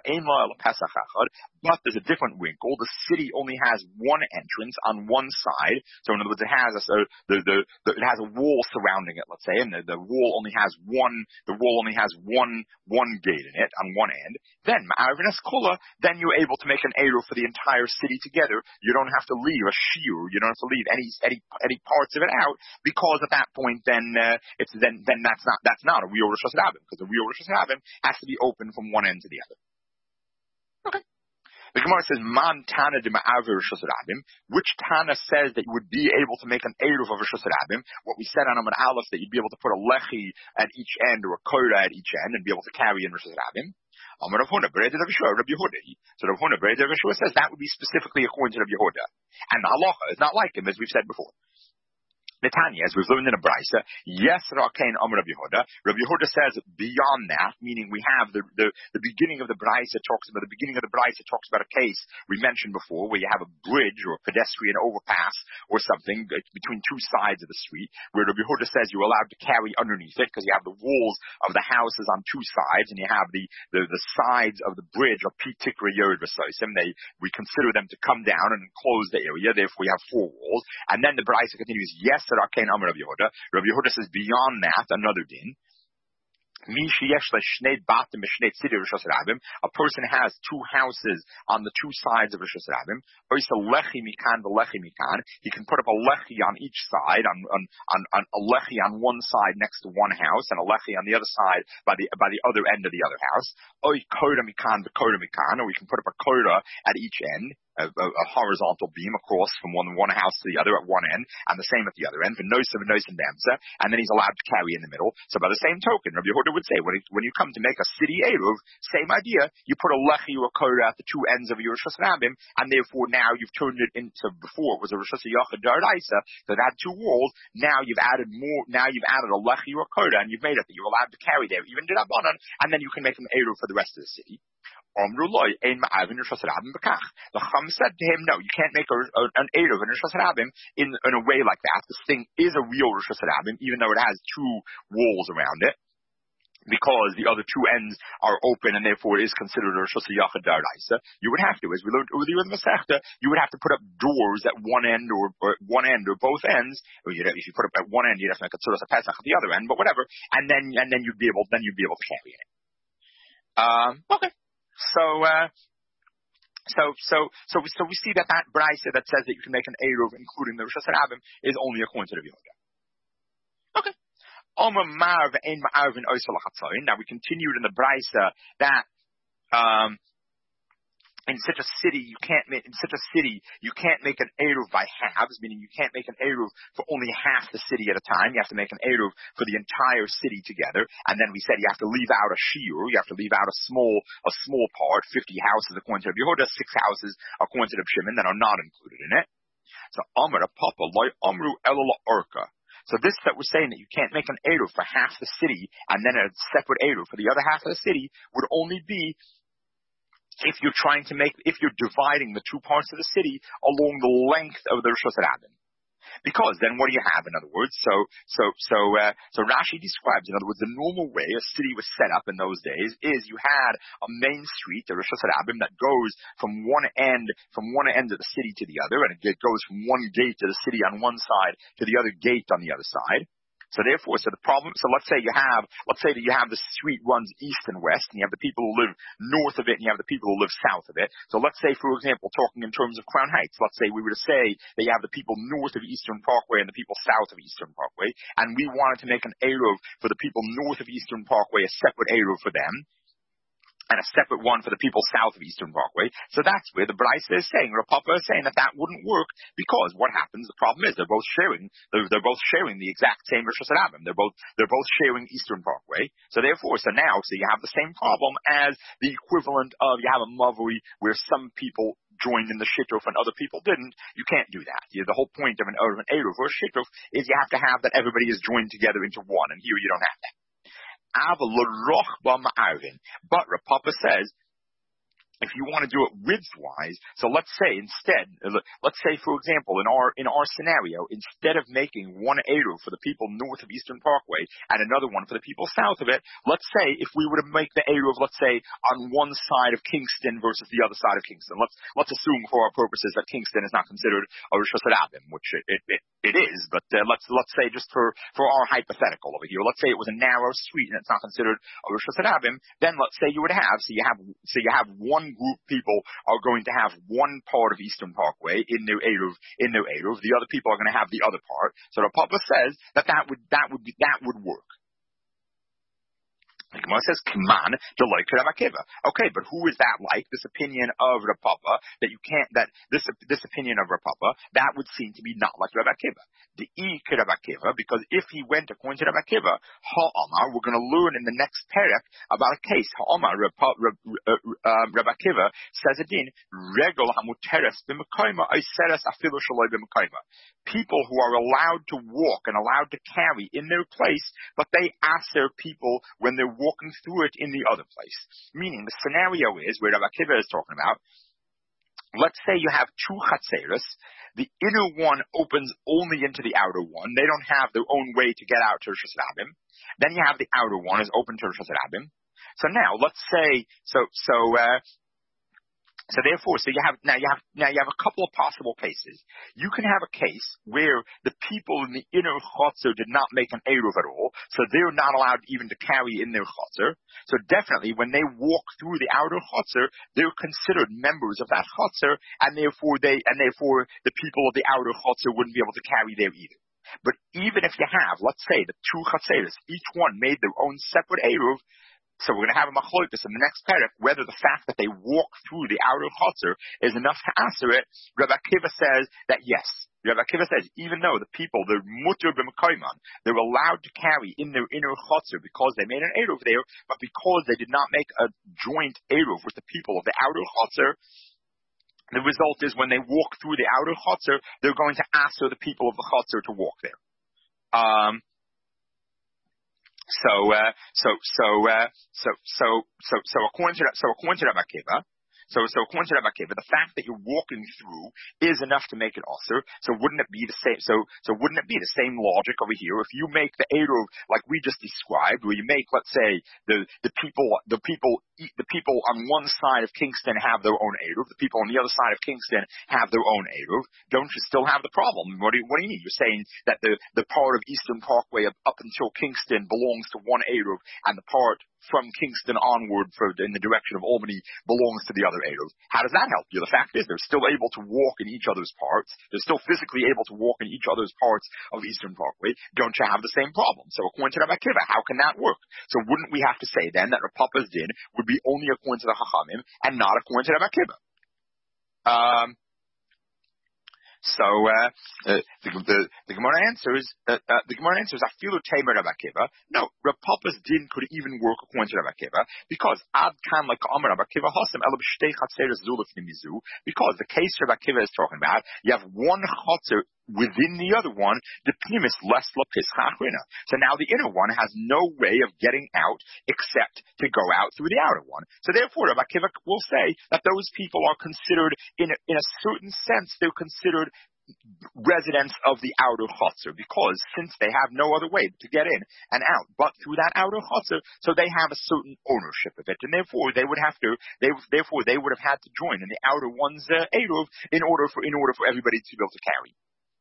but there's a different wrinkle. The city only has one entrance on one side. So in other words, it has a, so the, the, the, it has a wall surrounding it, let's say, and the, the wall only has one, the wall only has one, one gate in it on one end. Then, then you're able to make an eruv for the entire city together. You don't have to leave a shiur. You don't have to leave any, any, any parts of it out, because at that point, then uh, it's then then that's not that's not a real Rosh Hashanah, because a real Rosh Hashanah has to be open from one end to the other. Okay. The Gemara says, "Man Tana de Ma'aver Rosh Hashanah." Which Tana says that you would be able to make an eruv of Rosh Hashanah? What we said on Amud Aleph, that you'd be able to put a lechi at each end or a koira at each end and be able to carry in Rosh Hashanah. Amar Rav Huna, Bered Rav Yeshua, Rav Yehuda. So Rav Huna, Bered Rav Yeshua says that would be specifically according to Rav Yehuda, and the halacha is not like him, as we've said before. Netanya, as we've learned in a Braisa, yes, Rakain Amar Rav Yehuda. Rav Yehuda says beyond that, meaning we have the, the, the beginning of the Braisa talks about, the beginning of the Braisa talks about a case we mentioned before where you have a bridge or a pedestrian overpass or something between two sides of the street where Rav Yehuda says you're allowed to carry underneath it because you have the walls of the houses on two sides and you have the, the, the sides of the bridge of Pitikra Yerid V'Sosim. They, we consider them to come down and enclose the area, therefore we have four walls. And then the Braisa continues, yes, Rav Yehuda. Rav Yehuda says beyond that, another din. A person has two houses on the two sides of Rosh Hashanah. He can put up a lechi on each side, on, on, on, on a lechi on one side next to one house, and a lechi on the other side by the by the other end of the other house. Or we can put up a koda at each end. A, a, a horizontal beam across from one one house to the other at one end, and the same at the other end, for nosa and nosa and damsa, and then he's allowed to carry in the middle. So by the same token, Rabbi Yehuda would say, when, it, when you come to make a city eruv, same idea, you put a lechi or a korah at the two ends of your Rosh Hashanah, and therefore now you've turned it into, before it was a Rosh Hashanah D'Oraisa that had two walls, now you've added more, now you've added a lechi or a korah, and you've made it that you're allowed to carry there, even D'Rabbanan, and then you can make an eruv for the rest of the city. The Chacham said to him, no, you can't make a, a, an Eruv in Rosh Hashanah in, in a way like that. This thing is a real Rosh Hashanah, even though it has two walls around it, because the other two ends are open and therefore it is considered a Rosh Hashanah D'Oraisa. You would have to, as we learned earlier in the Masechta, you would have to put up doors at one end or, or one end or both ends. Or you'd, if you put up at one end, you'd have to make a Tzuras HaPesach at the other end, but whatever. And then, and then you'd be able, then you'd be able to carry it. Um, okay. So, uh, so, so, so, so we see that that Braisa that says that you can make an Eruv, including the Rosh Hashanah, is only according to the Yehuda. Okay. Now we continued in the Braisa that, um, in such a city, you can't make, in such a city, you can't make an Eruv by halves, meaning you can't make an Eruv for only half the city at a time. You have to make an Eruv for the entire city together. And then we said you have to leave out a shiur, you have to leave out a small, a small part, fifty houses according to Rabbi Yehuda, six houses according to Rabbi Shimon that are not included in it. So, Amar Papa, loy Amru Elala Orka. So this that we're saying that you can't make an Eruv for half the city and then a separate Eruv for the other half of the city would only be if you're trying to make, if you're dividing the two parts of the city along the length of the Rosh Hashanah. Because then what do you have, in other words? So, so, so, uh, so Rashi describes, in other words, the normal way a city was set up in those days is you had a main street, the Rosh Hashanah, that goes from one end, from one end of the city to the other, and it goes from one gate of the city on one side to the other gate on the other side. So therefore, so the problem, so let's say you have, let's say that you have the street runs east and west, and you have the people who live north of it, and you have the people who live south of it. So let's say, for example, talking in terms of Crown Heights, let's say we were to say that you have the people north of Eastern Parkway and the people south of Eastern Parkway, and we wanted to make an Eruv for the people north of Eastern Parkway, a separate Eruv for them, and a separate one for the people south of Eastern Parkway. So that's where the Braisa is saying, Rav Papa is saying that that wouldn't work, because what happens, the problem is they're both sharing, they're, they're both sharing the exact same Rosh Hashanah. They're both, they're both sharing Eastern Parkway. So therefore, so now, so you have the same problem as the equivalent of, you have a Mavui where some people joined in the Shituf and other people didn't. You can't do that. You know, the whole point of an, of an Eruv or a Shituf is you have to have that everybody is joined together into one, and here you don't have that. But Rav Papa says, if you want to do it width-wise, so let's say instead, let's say, for example, in our in our scenario, instead of making one Eruv for the people north of Eastern Parkway and another one for the people south of it, let's say if we were to make the Eruv, let's say, on one side of Kingston versus the other side of Kingston. Let's let's assume for our purposes that Kingston is not considered a Rosh Hashanah, which it, it, it, it is, but uh, let's let's say just for, for our hypothetical over here, let's say it was a narrow street and it's not considered a Rosh Hashanah, then let's say you would have, so you have, so you have one group people are going to have one part of Eastern Parkway in their Eruv, in their Eruv. The other people are going to have the other part. So the Papa says that that would, that would be, that would work. The Gemara says, "Kman deloy Rav Akiva." Okay, but who is that like? This opinion of Rav Papa that you can't. That this this opinion of Rav Papa that would seem to be not like Rav Akiva. The e Rav Akiva, because if he went according to Rav Akiva, ha'amar, we're going to learn in the next parak about a case. Ha'amar Rav, Rav, uh, Rav Akiva says it in regel hamuteres b'mekayma iseres afilu shaloi b'mekayma. People who are allowed to walk and allowed to carry in their place, but they ask their people when they're walking through it in the other place. Meaning, the scenario is, where Rav Akiva is talking about, let's say you have two chatzeros, the inner one opens only into the outer one, they don't have their own way to get out to Rosh Hashanah. Then you have the outer one is open to Rosh Hashanah. So now, let's say, so, so, uh, So therefore, so you have, now you have, now you have a couple of possible cases. You can have a case where the people in the inner chotzer did not make an eruv at all, so they're not allowed even to carry in their chotzer. So definitely, when they walk through the outer chotzer, they're considered members of that chotzer, and therefore they, and therefore the people of the outer chotzer wouldn't be able to carry there either. But even if you have, let's say, the two chotzeres, each one made their own separate eruv, so we're going to have a machlokas in the next parak, whether the fact that they walk through the outer chotzer is enough to answer it. Rabbi Akiva says that yes. Rabbi Akiva says even though the people, they're mutter b'mekayman, they're allowed to carry in their inner chotzer because they made an eruv there, but because they did not make a joint eruv with the people of the outer chotzer, the result is when they walk through the outer chotzer, they're going to answer the people of the chotzer to walk there. Um, So, uh, so, so, uh, so, so, so, so, according to, so according to Rabbi Akiva, so, so according to Rabbi Akiva, the fact that you're walking through is enough to make it usher. So wouldn't it be the same, so, so wouldn't it be the same logic over here? If you make the eruv like we just described, where you make, let's say, the, the people, the people, the people on one side of Kingston have their own eruv, the people on the other side of Kingston have their own eruv, don't you still have the problem? What do you, what do you mean? You're saying that the, the part of Eastern Parkway up, up until Kingston belongs to one eruv, and the part from Kingston onward for, in the direction of Albany belongs to the other eruv. How does that help you? The fact is they're still able to walk in each other's parts. They're still physically able to walk in each other's parts of Eastern Parkway. Don't you have the same problem? So according to Rabbi Akiva, how can that work? So wouldn't we have to say then that Rav Papa's din would be only according to the Chachamim and not according to Rabbi Akiva? Um, So uh, uh, the, the the Gemara answers uh, uh, the Gemara answers afilu tamer Rabbi Akiva. No, Rav Papa's din could even work according to Rabbi Akiva because ad kan like Amar Rabbi Akiva hasem elo b'shtei chatzeres zuluf nimizu. Because the case Rabbi Akiva is talking about, you have one chatzer within the other one, the pnimis less lapischa achrina. So now the inner one has no way of getting out except to go out through the outer one. So therefore, Rabbi Akiva will say that those people are considered, in a, in a certain sense, they're considered residents of the outer chotzer, because since they have no other way to get in and out but through that outer chotzer, so they have a certain ownership of it, and therefore they would have to, they therefore they would have had to join in the outer one's uh, eruv in order for in order for everybody to be able to carry.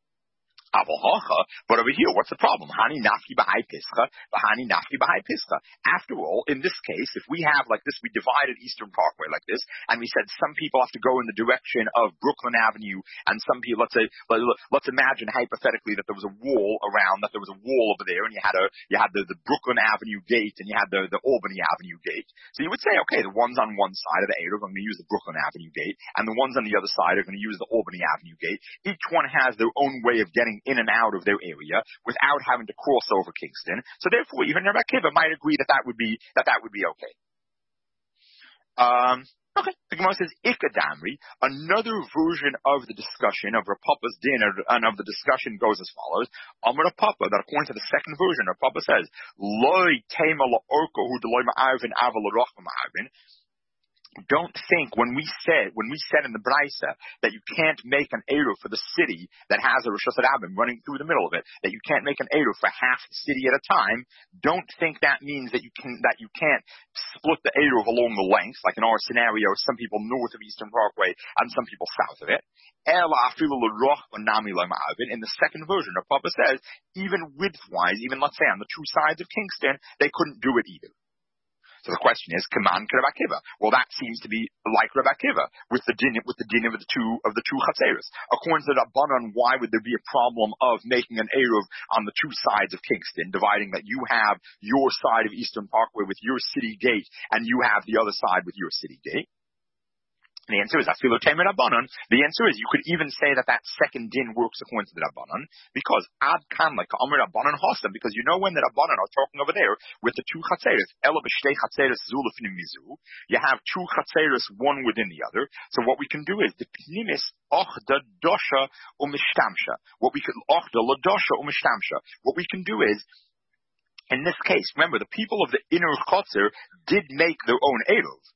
But over here, what's the problem? Hani nafki b'hai pischa, hani nafki b'hai pischa. After all, in this case, if we have like this, we divided Eastern Parkway like this, and we said some people have to go in the direction of Brooklyn Avenue, and some people, let's say, let's imagine hypothetically that there was a wall around, that there was a wall over there, and you had a, you had the, the Brooklyn Avenue gate, and you had the, the Albany Avenue gate. So you would say, okay, the ones on one side of the eruv are going to use the Brooklyn Avenue gate, and the ones on the other side are going to use the Albany Avenue gate. Each one has their own way of getting in and out of their area without having to cross over Kingston. So therefore, even Rabbi Akiva might agree that that would be that that would be okay. Um, okay, the Gemara says Ikadamri. Another version of the discussion of Rav Papa's din and of the discussion goes as follows: Amar Rav Papa, that according to the second version, Rav Papa says Loi tema laorko hu deloy ma'arvin aval l'roch ma'arvin. Don't think when we said when we said in the Braisa that you can't make an eruv for the city that has a Rosh Hashanah running through the middle of it, that you can't make an eruv for half the city at a time. Don't think that means that you can that you can't split the eruv along the length, like in our scenario, some people north of Eastern Parkway and some people south of it. In the second version, Rav Papa says even widthwise, even let's say on the two sides of Kingston, they couldn't do it either. So the question is, Kaman Rabbi Akiva. Well, that seems to be like Rabbi Akiva with the din with the din of the two of the two chatzeros. According to the Rabbanan, why would there be a problem of making an eruv on the two sides of Kingston, dividing that you have your side of Eastern Parkway with your city gate, and you have the other side with your city gate? And the answer is afilu temer Rabbanan. The answer is you could even say that that second din works according to the Rabbanan, because ad kan like Amar Rabbanan hostam, because you know when the Rabbanan are talking over there with the two chatzeres, elo b'shtei chatzeres zuluf nimizu, you have two chatzeres one within the other. So what we can do is the pnimis ochda dosha umishtamsha. What we could ochda ladosha umishtamsha. What we can do is, in this case, remember the people of the inner chotzer did make their own eruv.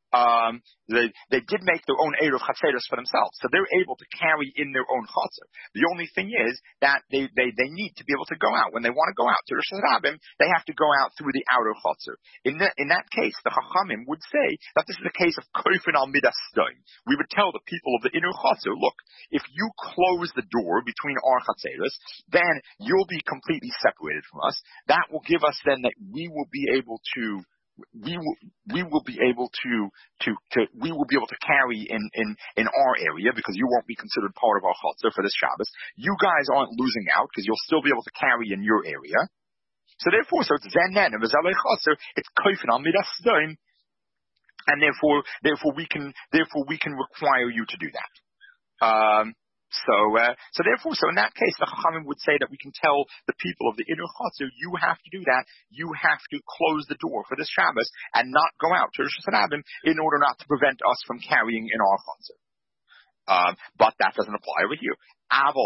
Um, they, they did make their own Eruv Chatzeros for themselves, so they're able to carry in their own Chatzer. The only thing is that they, they, they need to be able to go out. When they want to go out to Rosh Hashanah, they have to go out through the outer Chatzer. In, the, in that case, the Chachamim would say that this is a case of Kofen al Midas Stein. We would tell the people of the inner Chatzer, look, if you close the door between our Chatzeros, then you'll be completely separated from us. That will give us then that we will be able to we will we will be able to to to we will be able to carry in in in our area because you won't be considered part of our chutzner for this Shabbos. You guys aren't losing out because you'll still be able to carry in your area. So therefore, so it's zenen and chutzner. It's kofen al midas zdoim, and therefore therefore we can therefore we can require you to do that. Um. So, uh, so therefore, so in that case, the Chachamim would say that we can tell the people of the inner chutzner, you have to do that. You have to close the door for this Shabbos and not go out to Rosh Hashanah in order not to prevent us from carrying in our chutzner. Um, but that doesn't apply over here. But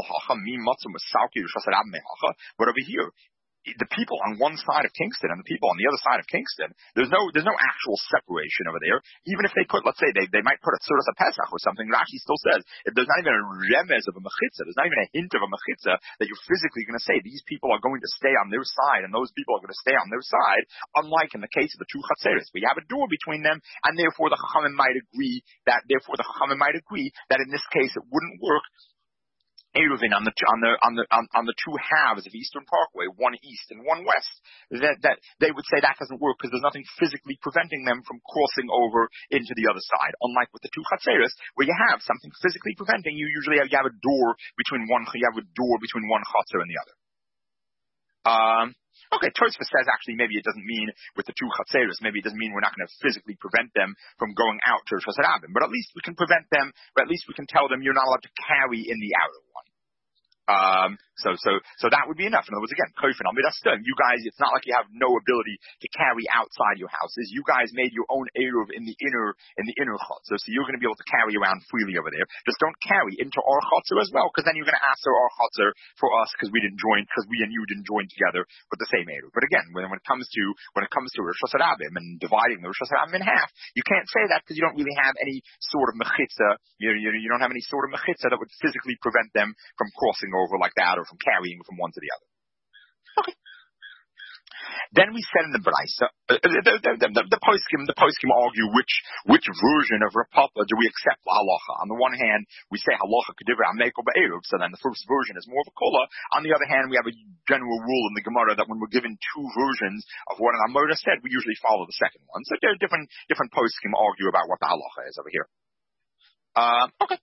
over here, the people on one side of Kingston and the people on the other side of Kingston, there's no there's no actual separation over there. Even if they put, let's say, they, they might put a Tzuras HaPesach or something, Rashi still says if there's not even a remez of a mechitza, there's not even a hint of a mechitza that you're physically going to say these people are going to stay on their side and those people are going to stay on their side, unlike in the case of the two Chatzeros. We have a door between them, and therefore the Chachamim might agree that, therefore the Chachamim might agree that in this case it wouldn't work Eruvin on the on the on the on, on the two halves of Eastern Parkway, one east and one west. That that they would say that doesn't work because there's nothing physically preventing them from crossing over into the other side. Unlike with the two Chatzeros, where you have something physically preventing you. Usually, you have a door between one. You have a door between one Chatzer and the other. Um. Okay, Tosfos says actually maybe it doesn't mean with the two Chatzeros, maybe it doesn't mean we're not going to physically prevent them from going out to Rosh Hashanah, but at least we can prevent them, or at least we can tell them you're not allowed to carry in the outer one. Um, so, so, so that would be enough. In other words, again, kofen al midas stein. You guys, it's not like you have no ability to carry outside your houses. You guys made your own eruv in the inner, in the inner chutzner, so you're going to be able to carry around freely over there. Just don't carry into our chutzner as well, because then you're going to ask our chutzner for us because we didn't join, because we and you didn't join together with the same eruv. But again, when, when it comes to, when it comes to Rosh Hashanah and dividing the Rosh Hashanah in half, you can't say that because you don't really have any sort of mechitza. You, you, you don't have any sort of mechitza that would physically prevent them from crossing over like that or from carrying from one to the other. Okay. Then we said in the Braisa, uh, the, the, the, the, the poskim, the poskim argue which which version of Rapapa do we accept halacha. On the one hand, we say halacha kedivra amekel be'eruv, so then the first version is more of a kola. On the other hand, we have a general rule in the Gemara that when we're given two versions of what an Amoda said, we usually follow the second one. So there are different different poskim argue about what the halacha is over here. Um, okay.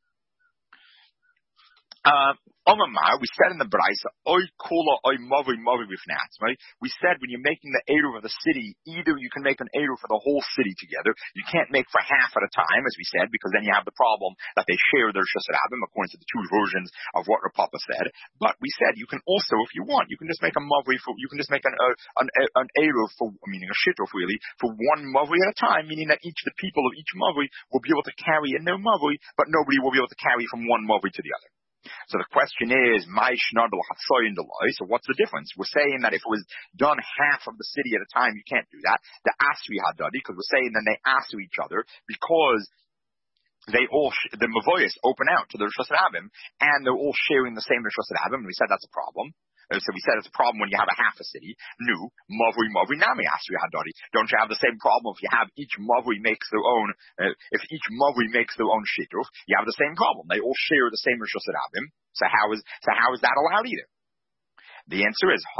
Uh, we said in the Braisa, oy kula oy mavi mavi b'fnatz, right? We said when you're making the eruv of the city, either you can make an eruv for the whole city together. You can't make for half at a time, as we said, because then you have the problem that they share their Shus Rabim according to the two versions of what Rav Papa said. But we said you can also, if you want, you can just make a mavi for, you can just make an uh, an, an eruv for, meaning a shituf really, for one mavi at a time, meaning that each the people of each mavi will be able to carry in their mavi, but nobody will be able to carry from one mavi to the other. So the question is, so what's the difference? We're saying that if it was done half of the city at a time, you can't do that. The Asri Hadadi, because we're saying then they ask each other because they all, sh- the Mavoyas open out to the Rosh Hashanah, and they're all sharing the same Rosh Hashanah, and we said that's a problem. So we said it's a problem when you have a half a city. Nu, Mavri, Mavri, Nami, Asri Hadari. Don't you have the same problem if you have each Mavri makes their own, uh, if each Mavri makes their own shituf, you have the same problem. They all share the same Rosh Hashanah. So how is, so how is that allowed either? The answer is,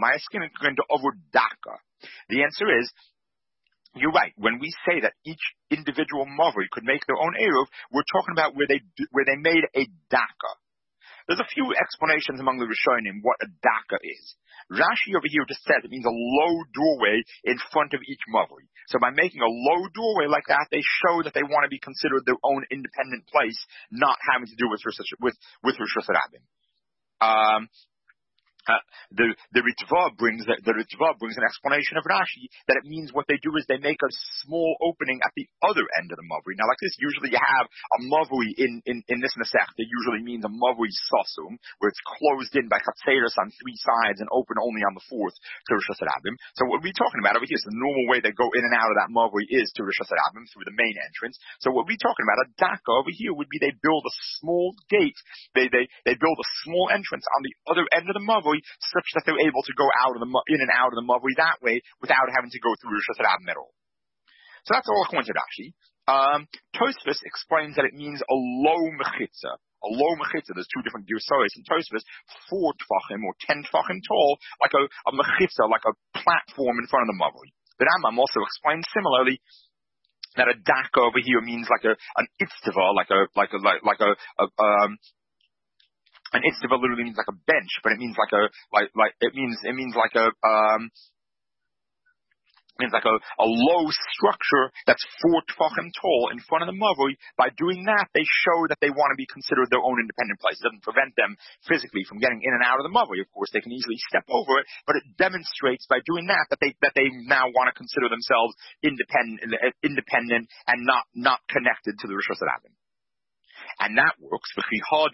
the answer is, you're right. When we say that each individual Mavri could make their own Eruv, we're talking about where they, where they made a daka. There's a few explanations among the Rishonim what a daka is. Rashi over here just says it means a low doorway in front of each mavri. So by making a low doorway like that, they show that they want to be considered their own independent place, not having to do with with with Rosh Hashanah. Um, Uh, the the Ritva brings the, the Ritva brings an explanation of Rashi that it means what they do is they make a small opening at the other end of the mavui. Now, like this, usually you have a mavui in in in this Masech that usually means a mavui sasum, where it's closed in by chatzeros on three sides and open only on the fourth to Rosh Hashanah. So what we're talking about over here is the normal way they go in and out of that mavui is to Rosh Hashanah through the main entrance. So what we're talking about, a daka over here would be they build a small gate, they they they build a small entrance on the other end of the mavui, such that they're able to go out of the in and out of the mavui that way without having to go through Rosh Hashanah at all. So that's all according to Rashi. Um, Tosfos explains that it means a low mechitza. A low mechitza. There's two different girsayos in Tosfos, four tfachim or ten tfachim tall, like a, a mechitza, like a platform in front of the mavui. The Rambam also explains similarly that a daka over here means like a an itztava, like a like a like, like a, a um. An itztava literally means like a bench, but it means like a like like it means it means like a um means like a, a low structure that's four tfachim tall in front of the mavui. By doing that, they show that they want to be considered their own independent place. It doesn't prevent them physically from getting in and out of the mavui. Of course, they can easily step over it, but it demonstrates by doing that that they that they now want to consider themselves independent, independent and not not connected to the Rosh Hashanah. And that works. The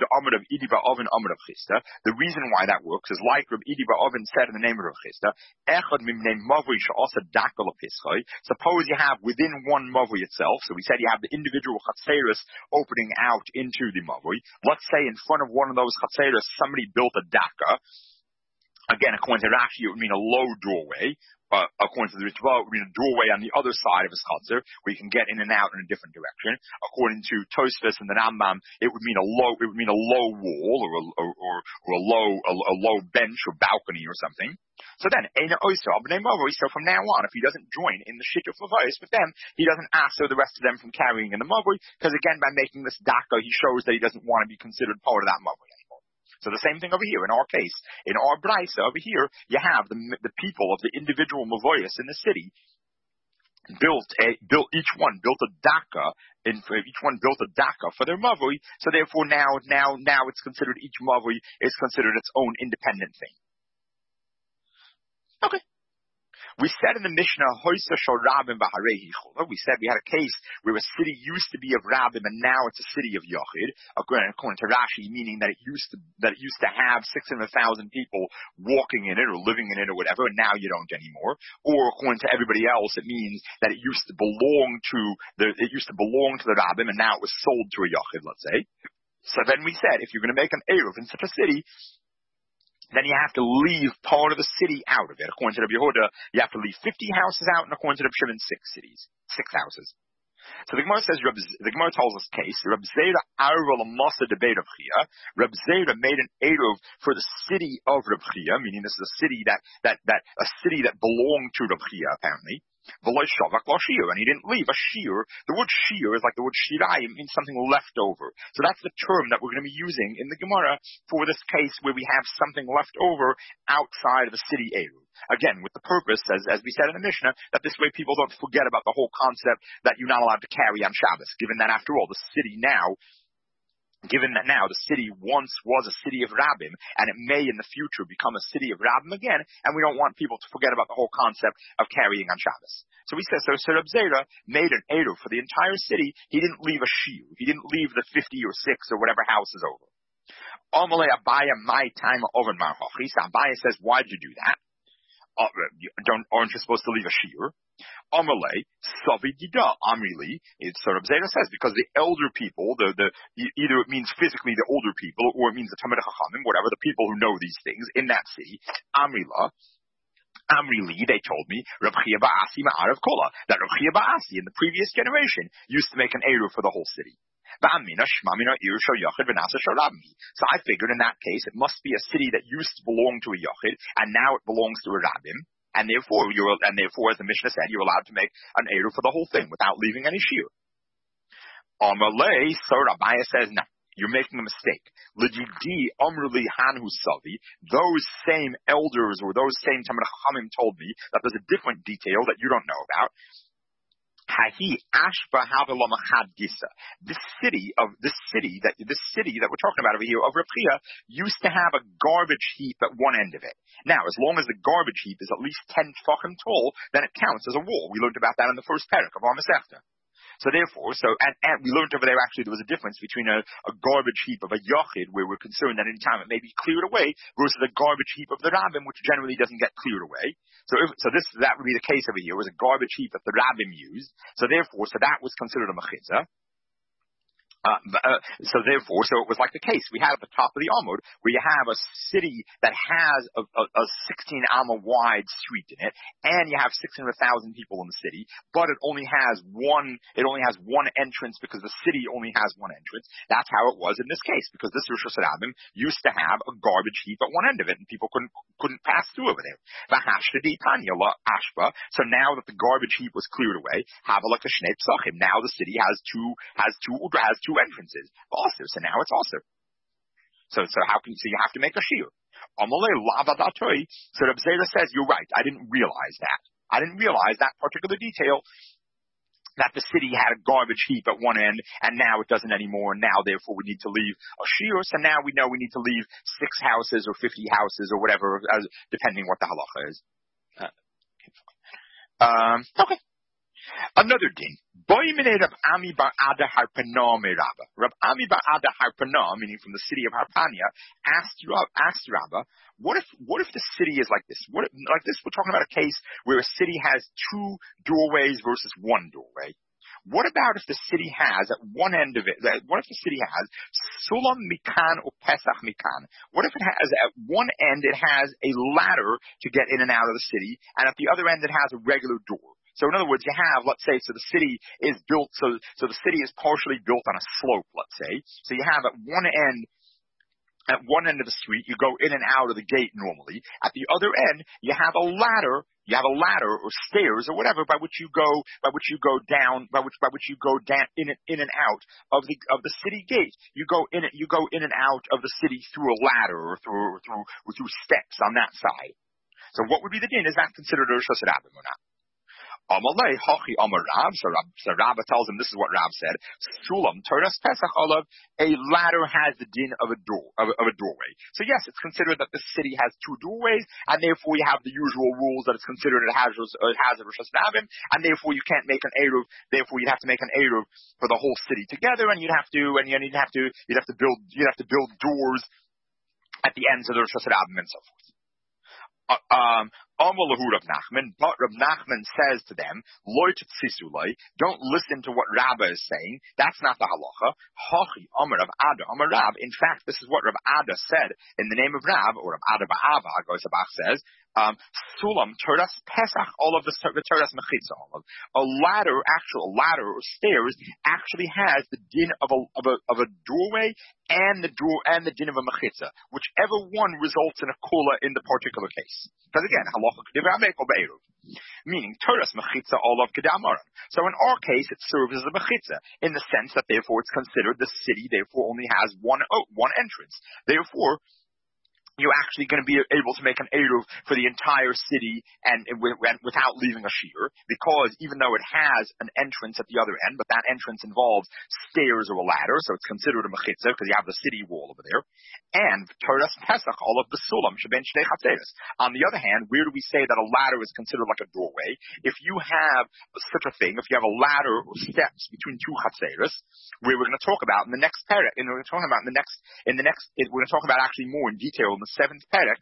reason why that works is like Rabbi Idi Bar Oven said in the name of Rav Chisda, suppose you have within one mavui itself, so we said you have the individual chatzeros opening out into the mavui. Let's say in front of one of those chatzeros somebody built a daka. Again, according to Rashi, it would mean a low doorway. Uh, according to the Ritva, it would mean a doorway on the other side of his chutzner, where you can get in and out in a different direction. According to Tosfos and the Rambam, it would mean a low, it would mean a low wall or a, or, or, or a low, a, a low bench or balcony or something. So then, so from now on, if he doesn't join in the shituf mavos with them, he doesn't ask the rest of them from carrying in the mavoi, because again, by making this daka, he shows that he doesn't want to be considered part of that mavoi anymore. So the same thing over here in our case. In our brisa over here, you have the the people of the individual mavoyas in the city built a built each one built a daka, in each one built a daka for their mavoi. So therefore now now now it's considered each mavoi is considered its own independent thing. Okay. We said in the Mishnah, we said we had a case where a city used to be of Rabbim and now it's a city of Yochid, according to Rashi, meaning that it used to that it used to have six hundred thousand people walking in it or living in it or whatever, and now you don't anymore. Or according to everybody else, it means that it used to belong to the it used to belong to the Rabbim and now it was sold to a Yochid, let's say. So then we said, if you're going to make an Eruv in such a city, then you have to leave part of the city out of it. According to Rabbi Yehuda, you have to leave fifty houses out, and according to Rabbi Shimon, six cities, six houses. So the Gemara says, the Gemara tells us case, Reb Zera Arva Lamasa debate of Chia. Reb Zera made an Eruv for the city of Reb Chia, meaning this is a city that, that, that, a city that belonged to Reb Chia, apparently. And he didn't leave a shear. The word shear is like the word shirai. It means something left over. So that's the term that we're going to be using in the Gemara for this case where we have something left over outside of the city Eruv. Again, with the purpose, as, as we said in the Mishnah, that this way people don't forget about the whole concept that you're not allowed to carry on Shabbos, given that after all, the city now Given that now the city once was a city of Rabbim, and it may in the future become a city of Rabbim again, and we don't want people to forget about the whole concept of carrying on Shabbos. So we said, so Sir Reb Zera made an Eruv for the entire city. He didn't leave a shiur. He didn't leave the fifty or six or whatever house is over. Amalei Abaya, my time over Marhachis. Abaya says, why'd you do that? Uh, don't, aren't you supposed to leave a shiur? Amalei, Savi Dida, Amrili, it's Sir Reb Zera says, because the elder people, the, the, either it means physically the older people, or it means the Talmidei Chachamim, whatever, the people who know these things in that city, Amrila, Amrili, they told me, Reb Chia Ba'asi Ma'arav Kola, that Reb Chia Ba'asi in the previous generation used to make an Eruv for the whole city. So I figured in that case, it must be a city that used to belong to a Yochid, and now it belongs to a Rabbim. And therefore, you're, and therefore, as the Mishnah said, you're allowed to make an Eruv for the whole thing without leaving any shiur. Amalei, so Rabbiya says, no, you're making a mistake. L'jidi amruli hanhu savi, those same elders or those same Talmidei Chachamim told me that there's a different detail that you don't know about. Hahi Ashba Havelamachad Gisa. This city of this city that this city that we're talking about over here of Reb Chia used to have a garbage heap at one end of it. Now, as long as the garbage heap is at least ten tefachim tall, then it counts as a wall. We learned about that in the first parak of our Masechta. So therefore, so and, and we learned over there actually there was a difference between a, a garbage heap of a yachid, where we're concerned that any time it may be cleared away, versus a garbage heap of the rabbim, which generally doesn't get cleared away. So, if, so this that would be the case over here. It was a garbage heap that the rabbim used. So therefore, so that was considered a mechitza. Uh, uh, so therefore, so it was like the case we had at the top of the Amud, where you have a city that has a, a, a sixteen amma wide street in it, and you have six hundred thousand people in the city, but it only has one, it only has one entrance because the city only has one entrance. That's how it was in this case, because this Rosh Hashanah used to have a garbage heap at one end of it, and people couldn't, couldn't pass through over there. So now that the garbage heap was cleared away, now the city has two, has two, has two entrances. Also, so now it's also. So, so how can, so you have to make a shiur. Amalei lavadatori. So Reb Zera says, you're right. I didn't realize that. I didn't realize that particular detail, that the city had a garbage heap at one end, and now it doesn't anymore, and now therefore we need to leave a shiur. So now we know we need to leave six houses or fifty houses or whatever, as, depending what the halacha is. Uh, um, okay. Another din. Rab Ami bar Ada Harpana Merabba. Rab Ami bar Ada Harpana, meaning from the city of Harpania, asked asked Rabba, what if what if the city is like this? What if, like this? We're talking about a case where a city has two doorways versus one doorway. What about if the city has at one end of it? What if the city has Sulam Mikan or Pesach Mikan? What if it has at one end it has a ladder to get in and out of the city, and at the other end it has a regular door? So in other words, you have, let's say, so the city is built, so, so the city is partially built on a slope, let's say. So you have at one end, at one end of the street, you go in and out of the gate normally. At the other end, you have a ladder, you have a ladder or stairs or whatever by which you go, by which you go down, by which, by which you go down, in and, in and out of the, of the city gate. You go in, you go in and out of the city through a ladder or through, or through, or through steps on that side. So what would be the din? Is that considered a Rosh Hashanah or not? Amalei Hachi Amar Rav. So Rav, so Rabba tells him this is what Rav said. Sulam Tordas Pesach Olav. A ladder has the din of a door of a, of a doorway. So yes, it's considered that the city has two doorways, and therefore you have the usual rules that it's considered it has it has a Rosh Hashanah, and therefore you can't make an eruv. Therefore you'd have to make an eruv for the whole city together, and you'd have to and you'd have to you'd have to build you'd have to build doors at the ends of the Rosh Hashanah and so forth. Uh, um, Rav Nachman, but Rav Nachman says to them, don't listen to what Rabba is saying. That's not the halacha. Hachi Amar Rav Ada Amar Rav. In fact, this is what Rav Ada said in the name of Rav, or Rav Ada Ba'ava, Gosabach says, um, Sulam Tordas Pesach, all of the Tordas Mechitza, all of a ladder, actual ladder or stairs, actually has the din of a of a of a doorway and the door and the din of a mechitza, whichever one results in a kula in the particular case. Because again, halacha k'divrei be'eruv, meaning Tordas Mechitza all of kedamaran. So in our case, it serves as a mechitza in the sense that therefore it's considered the city therefore only has one oh, one entrance. Therefore, you're actually going to be able to make an eruv for the entire city and, and without leaving a shiur, because even though it has an entrance at the other end, but that entrance involves stairs or a ladder, so it's considered a mechitza because you have the city wall over there. And Tordas Pesach, all of the sulam sheben shnei chatzeros. On the other hand, where do we say that a ladder is considered like a doorway? If you have such a thing, if you have a ladder or steps between two chatzeros, where we're going to talk about in the next parak, and we're going to talk about in the next, in the next, we're going to talk about actually more in detail in the seventh parak,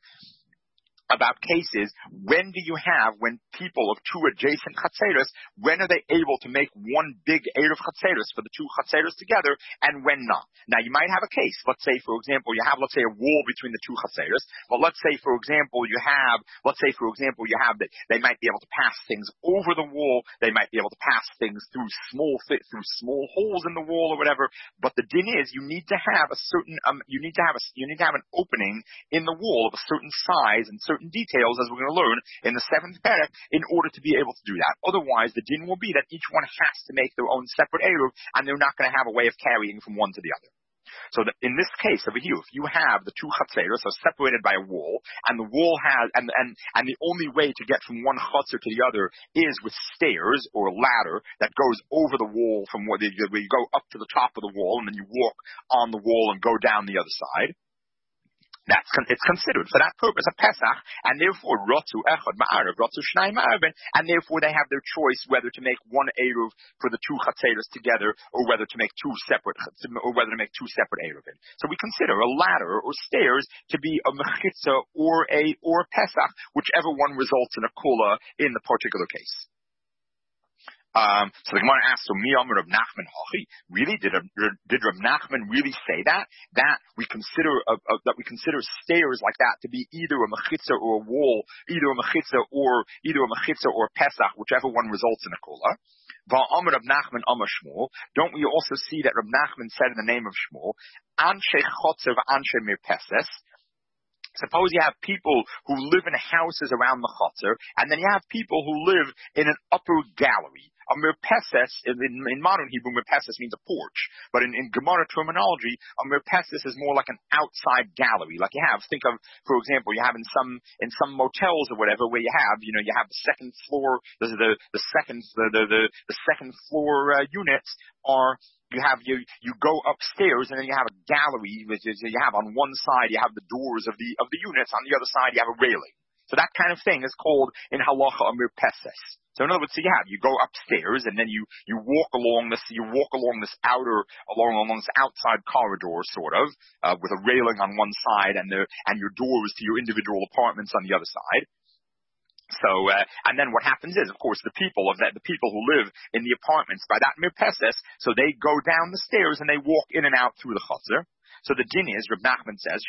about cases, when do you have, when people of two adjacent chatzeros, when are they able to make one big eruv chatzeros for the two chatzeros together, and when not? Now, you might have a case, let's say, for example, you have, let's say, a wall between the two chatzeros, but let's say, for example, you have, let's say, for example, you have that they might be able to pass things over the wall, they might be able to pass things through small, through small holes in the wall or whatever, but the din is, you need to have a certain, um, you need to have a, you need to have an opening in the wall of a certain size and certain details, as we're going to learn in the seventh parak, in order to be able to do that. Otherwise, the din will be that each one has to make their own separate eruv, and they're not going to have a way of carrying from one to the other. So that in this case over here, if you have the two chatzeros are separated by a wall, and the wall has, and, and, and the only way to get from one chatzer to the other is with stairs or a ladder that goes over the wall from where, the, where you go up to the top of the wall, and then you walk on the wall and go down the other side. That's it's considered for that purpose a Pesach, and therefore Rotzu Echad Ma'arav, Rotzu Shnai Ma'arav, and therefore they have their choice whether to make one Eruv for the two Chatzeros together, or whether to make two separate, or whether to make two separate Eruvin. So we consider a ladder or stairs to be a Mechitza or a or a Pesach, whichever one results in a Kula in the particular case. Um, so the Gemara asks, so Mi Amar Rav Nachman Hachi, really did a, did Rav Nachman really say that that we consider a, a, that we consider stairs like that to be either a mechitza or a wall, either a mechitza or either a mechitza or a Pesach, whichever one results in a kula. Va'amar Rav Nachman Amar Shmuel. Don't we also see that Rav Nachman said in the name of Shmuel, Anshe Chotzer v'Anshe Mirpeses? Suppose you have people who live in houses around the chotzer, and then you have people who live in an upper gallery. A mirpeses, in, in modern Hebrew, mirpeses means a porch. But in, in Gemara terminology, a mirpeses is more like an outside gallery. Like you have, think of, for example, you have in some, in some motels or whatever, where you have, you know, you have the second floor, the, the, the second, the, the, the, the second floor uh, units are, you have, you, you go upstairs and then you have a gallery, which is, you have on one side, you have the doors of the, of the units, on the other side, you have a railing. So that kind of thing is called in halacha a mirpeses. So in other words, so you have, you go upstairs and then you, you walk along this, you walk along this outer, along, along this outside corridor sort of, uh, with a railing on one side and the, and your doors to your individual apartments on the other side. So, uh, and then what happens is, of course, the people of that, the people who live in the apartments by that mirpeses, so they go down the stairs and they walk in and out through the chotzer. So the din is, Reb Nachman says,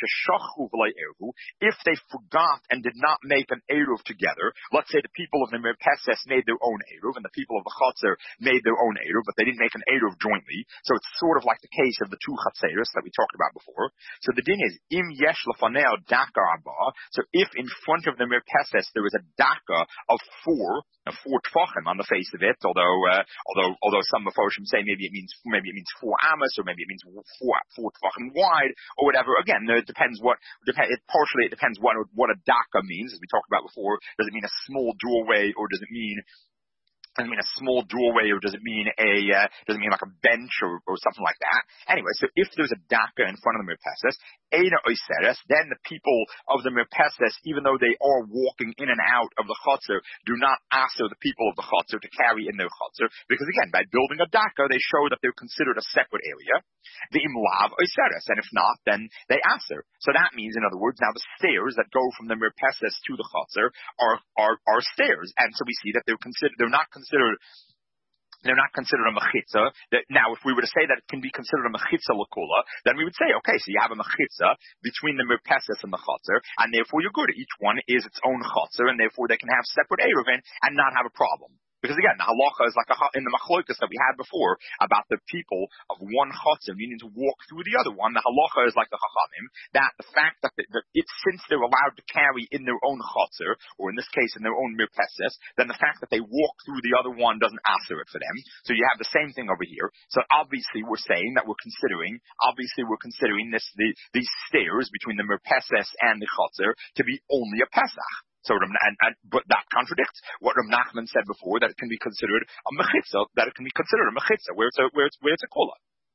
if they forgot and did not make an Eruv together, let's say the people of the Mirpeses made their own Eruv, and the people of the Chotzer made their own Eruv, but they didn't make an Eruv jointly, so it's sort of like the case of the two Chatzeros that we talked about before. So the din is, Im yesh lefaneo daka abba, so if in front of the Mirpeses there is a daka of four, uh, four tfachim on the face of it, although, uh, although, although some Mefarshim say maybe it means, maybe it means four amas, or maybe it means four, four tfachim wide, or whatever. Again, it depends what, depend, it, partially it depends what, what a daka means, as we talked about before. Does it mean a small doorway, or does it mean Does it mean a small doorway, or does it mean a, uh, does it mean like a bench or, or something like that? Anyway, so if there's a daka in front of the mirpeses, Eina Oiseres, then the people of the mirpeses, even though they are walking in and out of the chotzer, do not ask the people of the chotzer to carry in their chotzer, because again, by building a daka, they show that they're considered a separate area. The imlav Oiseres, and if not, then they ask her. So that means, in other words, now the stairs that go from the mirpeses to the chotzer are, are, are stairs, and so we see that they're considered, they're not considered They're not considered a mechitza. Now, if we were to say that it can be considered a mechitza l'kula, then we would say, okay, so you have a mechitza between the mirpeses and the chotzer, and therefore you're good. Each one is its own chotzer, and therefore they can have separate eruvin and not have a problem. Because again, the halacha is like a, in the machlokas that we had before about the people of one chotzer needing to walk through the other one. The halacha is like the chachamim, that the fact that, the, that it, since they're allowed to carry in their own chotzer, or in this case in their own mirpeses, then the fact that they walk through the other one doesn't aser it for them. So you have the same thing over here. So obviously we're saying that we're considering, obviously we're considering this the, these stairs between the mirpeses and the chotzer to be only a pesach. So, and, and, but that contradicts what Rav Nachman said before, that it can be considered a mechitza, that it can be considered a mechitza, where it's a, where it's, where it's a kula.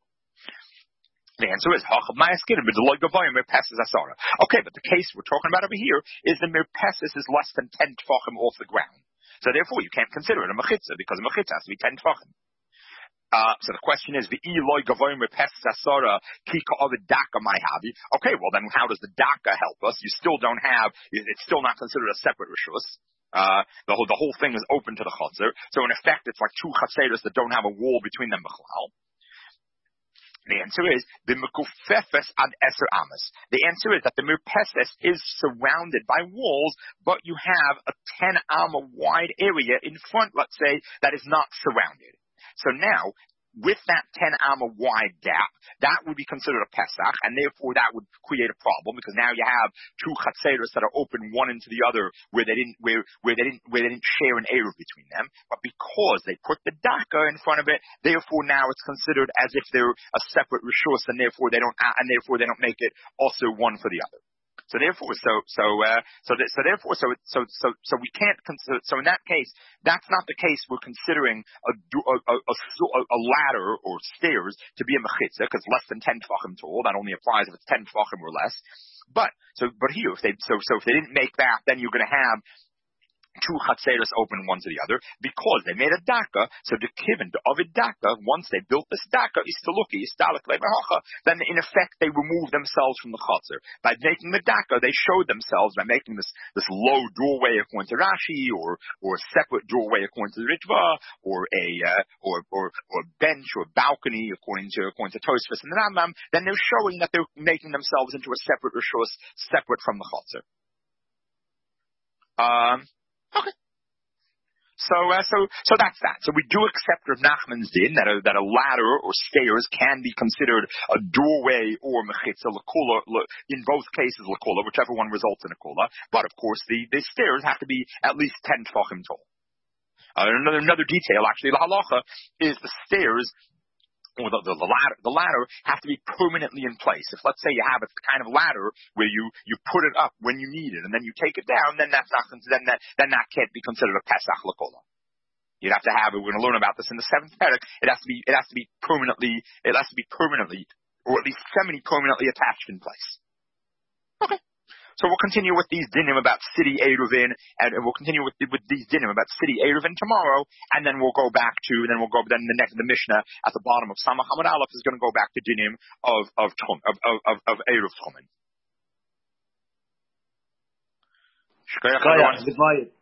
The answer is, okay, but the case we're talking about over here is the mirpeses is less than ten tefachim off the ground. So therefore you can't consider it a mechitza, because a mechitza has to be ten tefachim. Uh, so the question is, okay, well then how does the daka help us? You still don't have, it's still not considered a separate rishus. Uh, the whole, the whole thing is open to the chotzer. So in effect, it's like two chatzeros that don't have a wall between them b'chlal. The answer is, the mekufefes ad eser amas. The answer is that the mirpeses is surrounded by walls, but you have a ten amma wide area in front, let's say, that is not surrounded. So now, with that ten amma wide gap, that would be considered a Pesach, and therefore that would create a problem, because now you have two chatzeros that are open one into the other, where they didn't, where, where they didn't, where they didn't share an eruv between them. But because they put the daka in front of it, therefore now it's considered as if they're a separate rishus, and therefore they don't, and therefore they don't make it also one for the other. So therefore, so so uh, so th- so therefore, so so so so we can't consider. So in that case, that's not the case. We're considering a a, a, a, a ladder or stairs to be a mechitza, because less than ten tefachim tall. That only applies if it's ten tefachim or less. But so but here, if they so so if they didn't make that, then you're going to have two chatzeros open one to the other, because they made a daka. So the kivin of a daka, once they built this daka, istaluki, istalik levahacha, then in effect they removed themselves from the chatzer. By making the daka, they showed themselves by making this this low doorway according to Rashi, or or a separate doorway according to the Ritva, or a uh, or or or bench or balcony according to according to Tosfos and the Rambam. Then they're showing that they're making themselves into a separate rishus, separate from the chatzer. Um. Okay. So, uh, so, so that's that. So we do accept Rav Nachman's din that a, that a ladder or stairs can be considered a doorway or mechitza l'kula, in both cases l'kula, whichever one results in a kula. But of course, the, the stairs have to be at least ten tefachim tall. Uh, another, another detail, actually, the halacha is the stairs, or the, the, the ladder, the ladder have to be permanently in place. If, let's say, you have a kind of ladder where you, you put it up when you need it, and then you take it down, then that's not, then that, then that can't be considered a Pesach l'kola. You'd have to have it. We're going to learn about this in the seventh parak. It has to be, it has to be permanently, it has to be permanently, or at least semi-permanently attached in place. Okay. So we'll continue with these dinim about city Eruvin, and we'll continue with with these dinim about city Eruvin tomorrow, and then we'll go back to, then we'll go, then the next, the Mishnah at the bottom of Samach Hamad Aleph is going to go back to dinim of of of of of, of Eruv Tchumen. Shkoyach, everyone.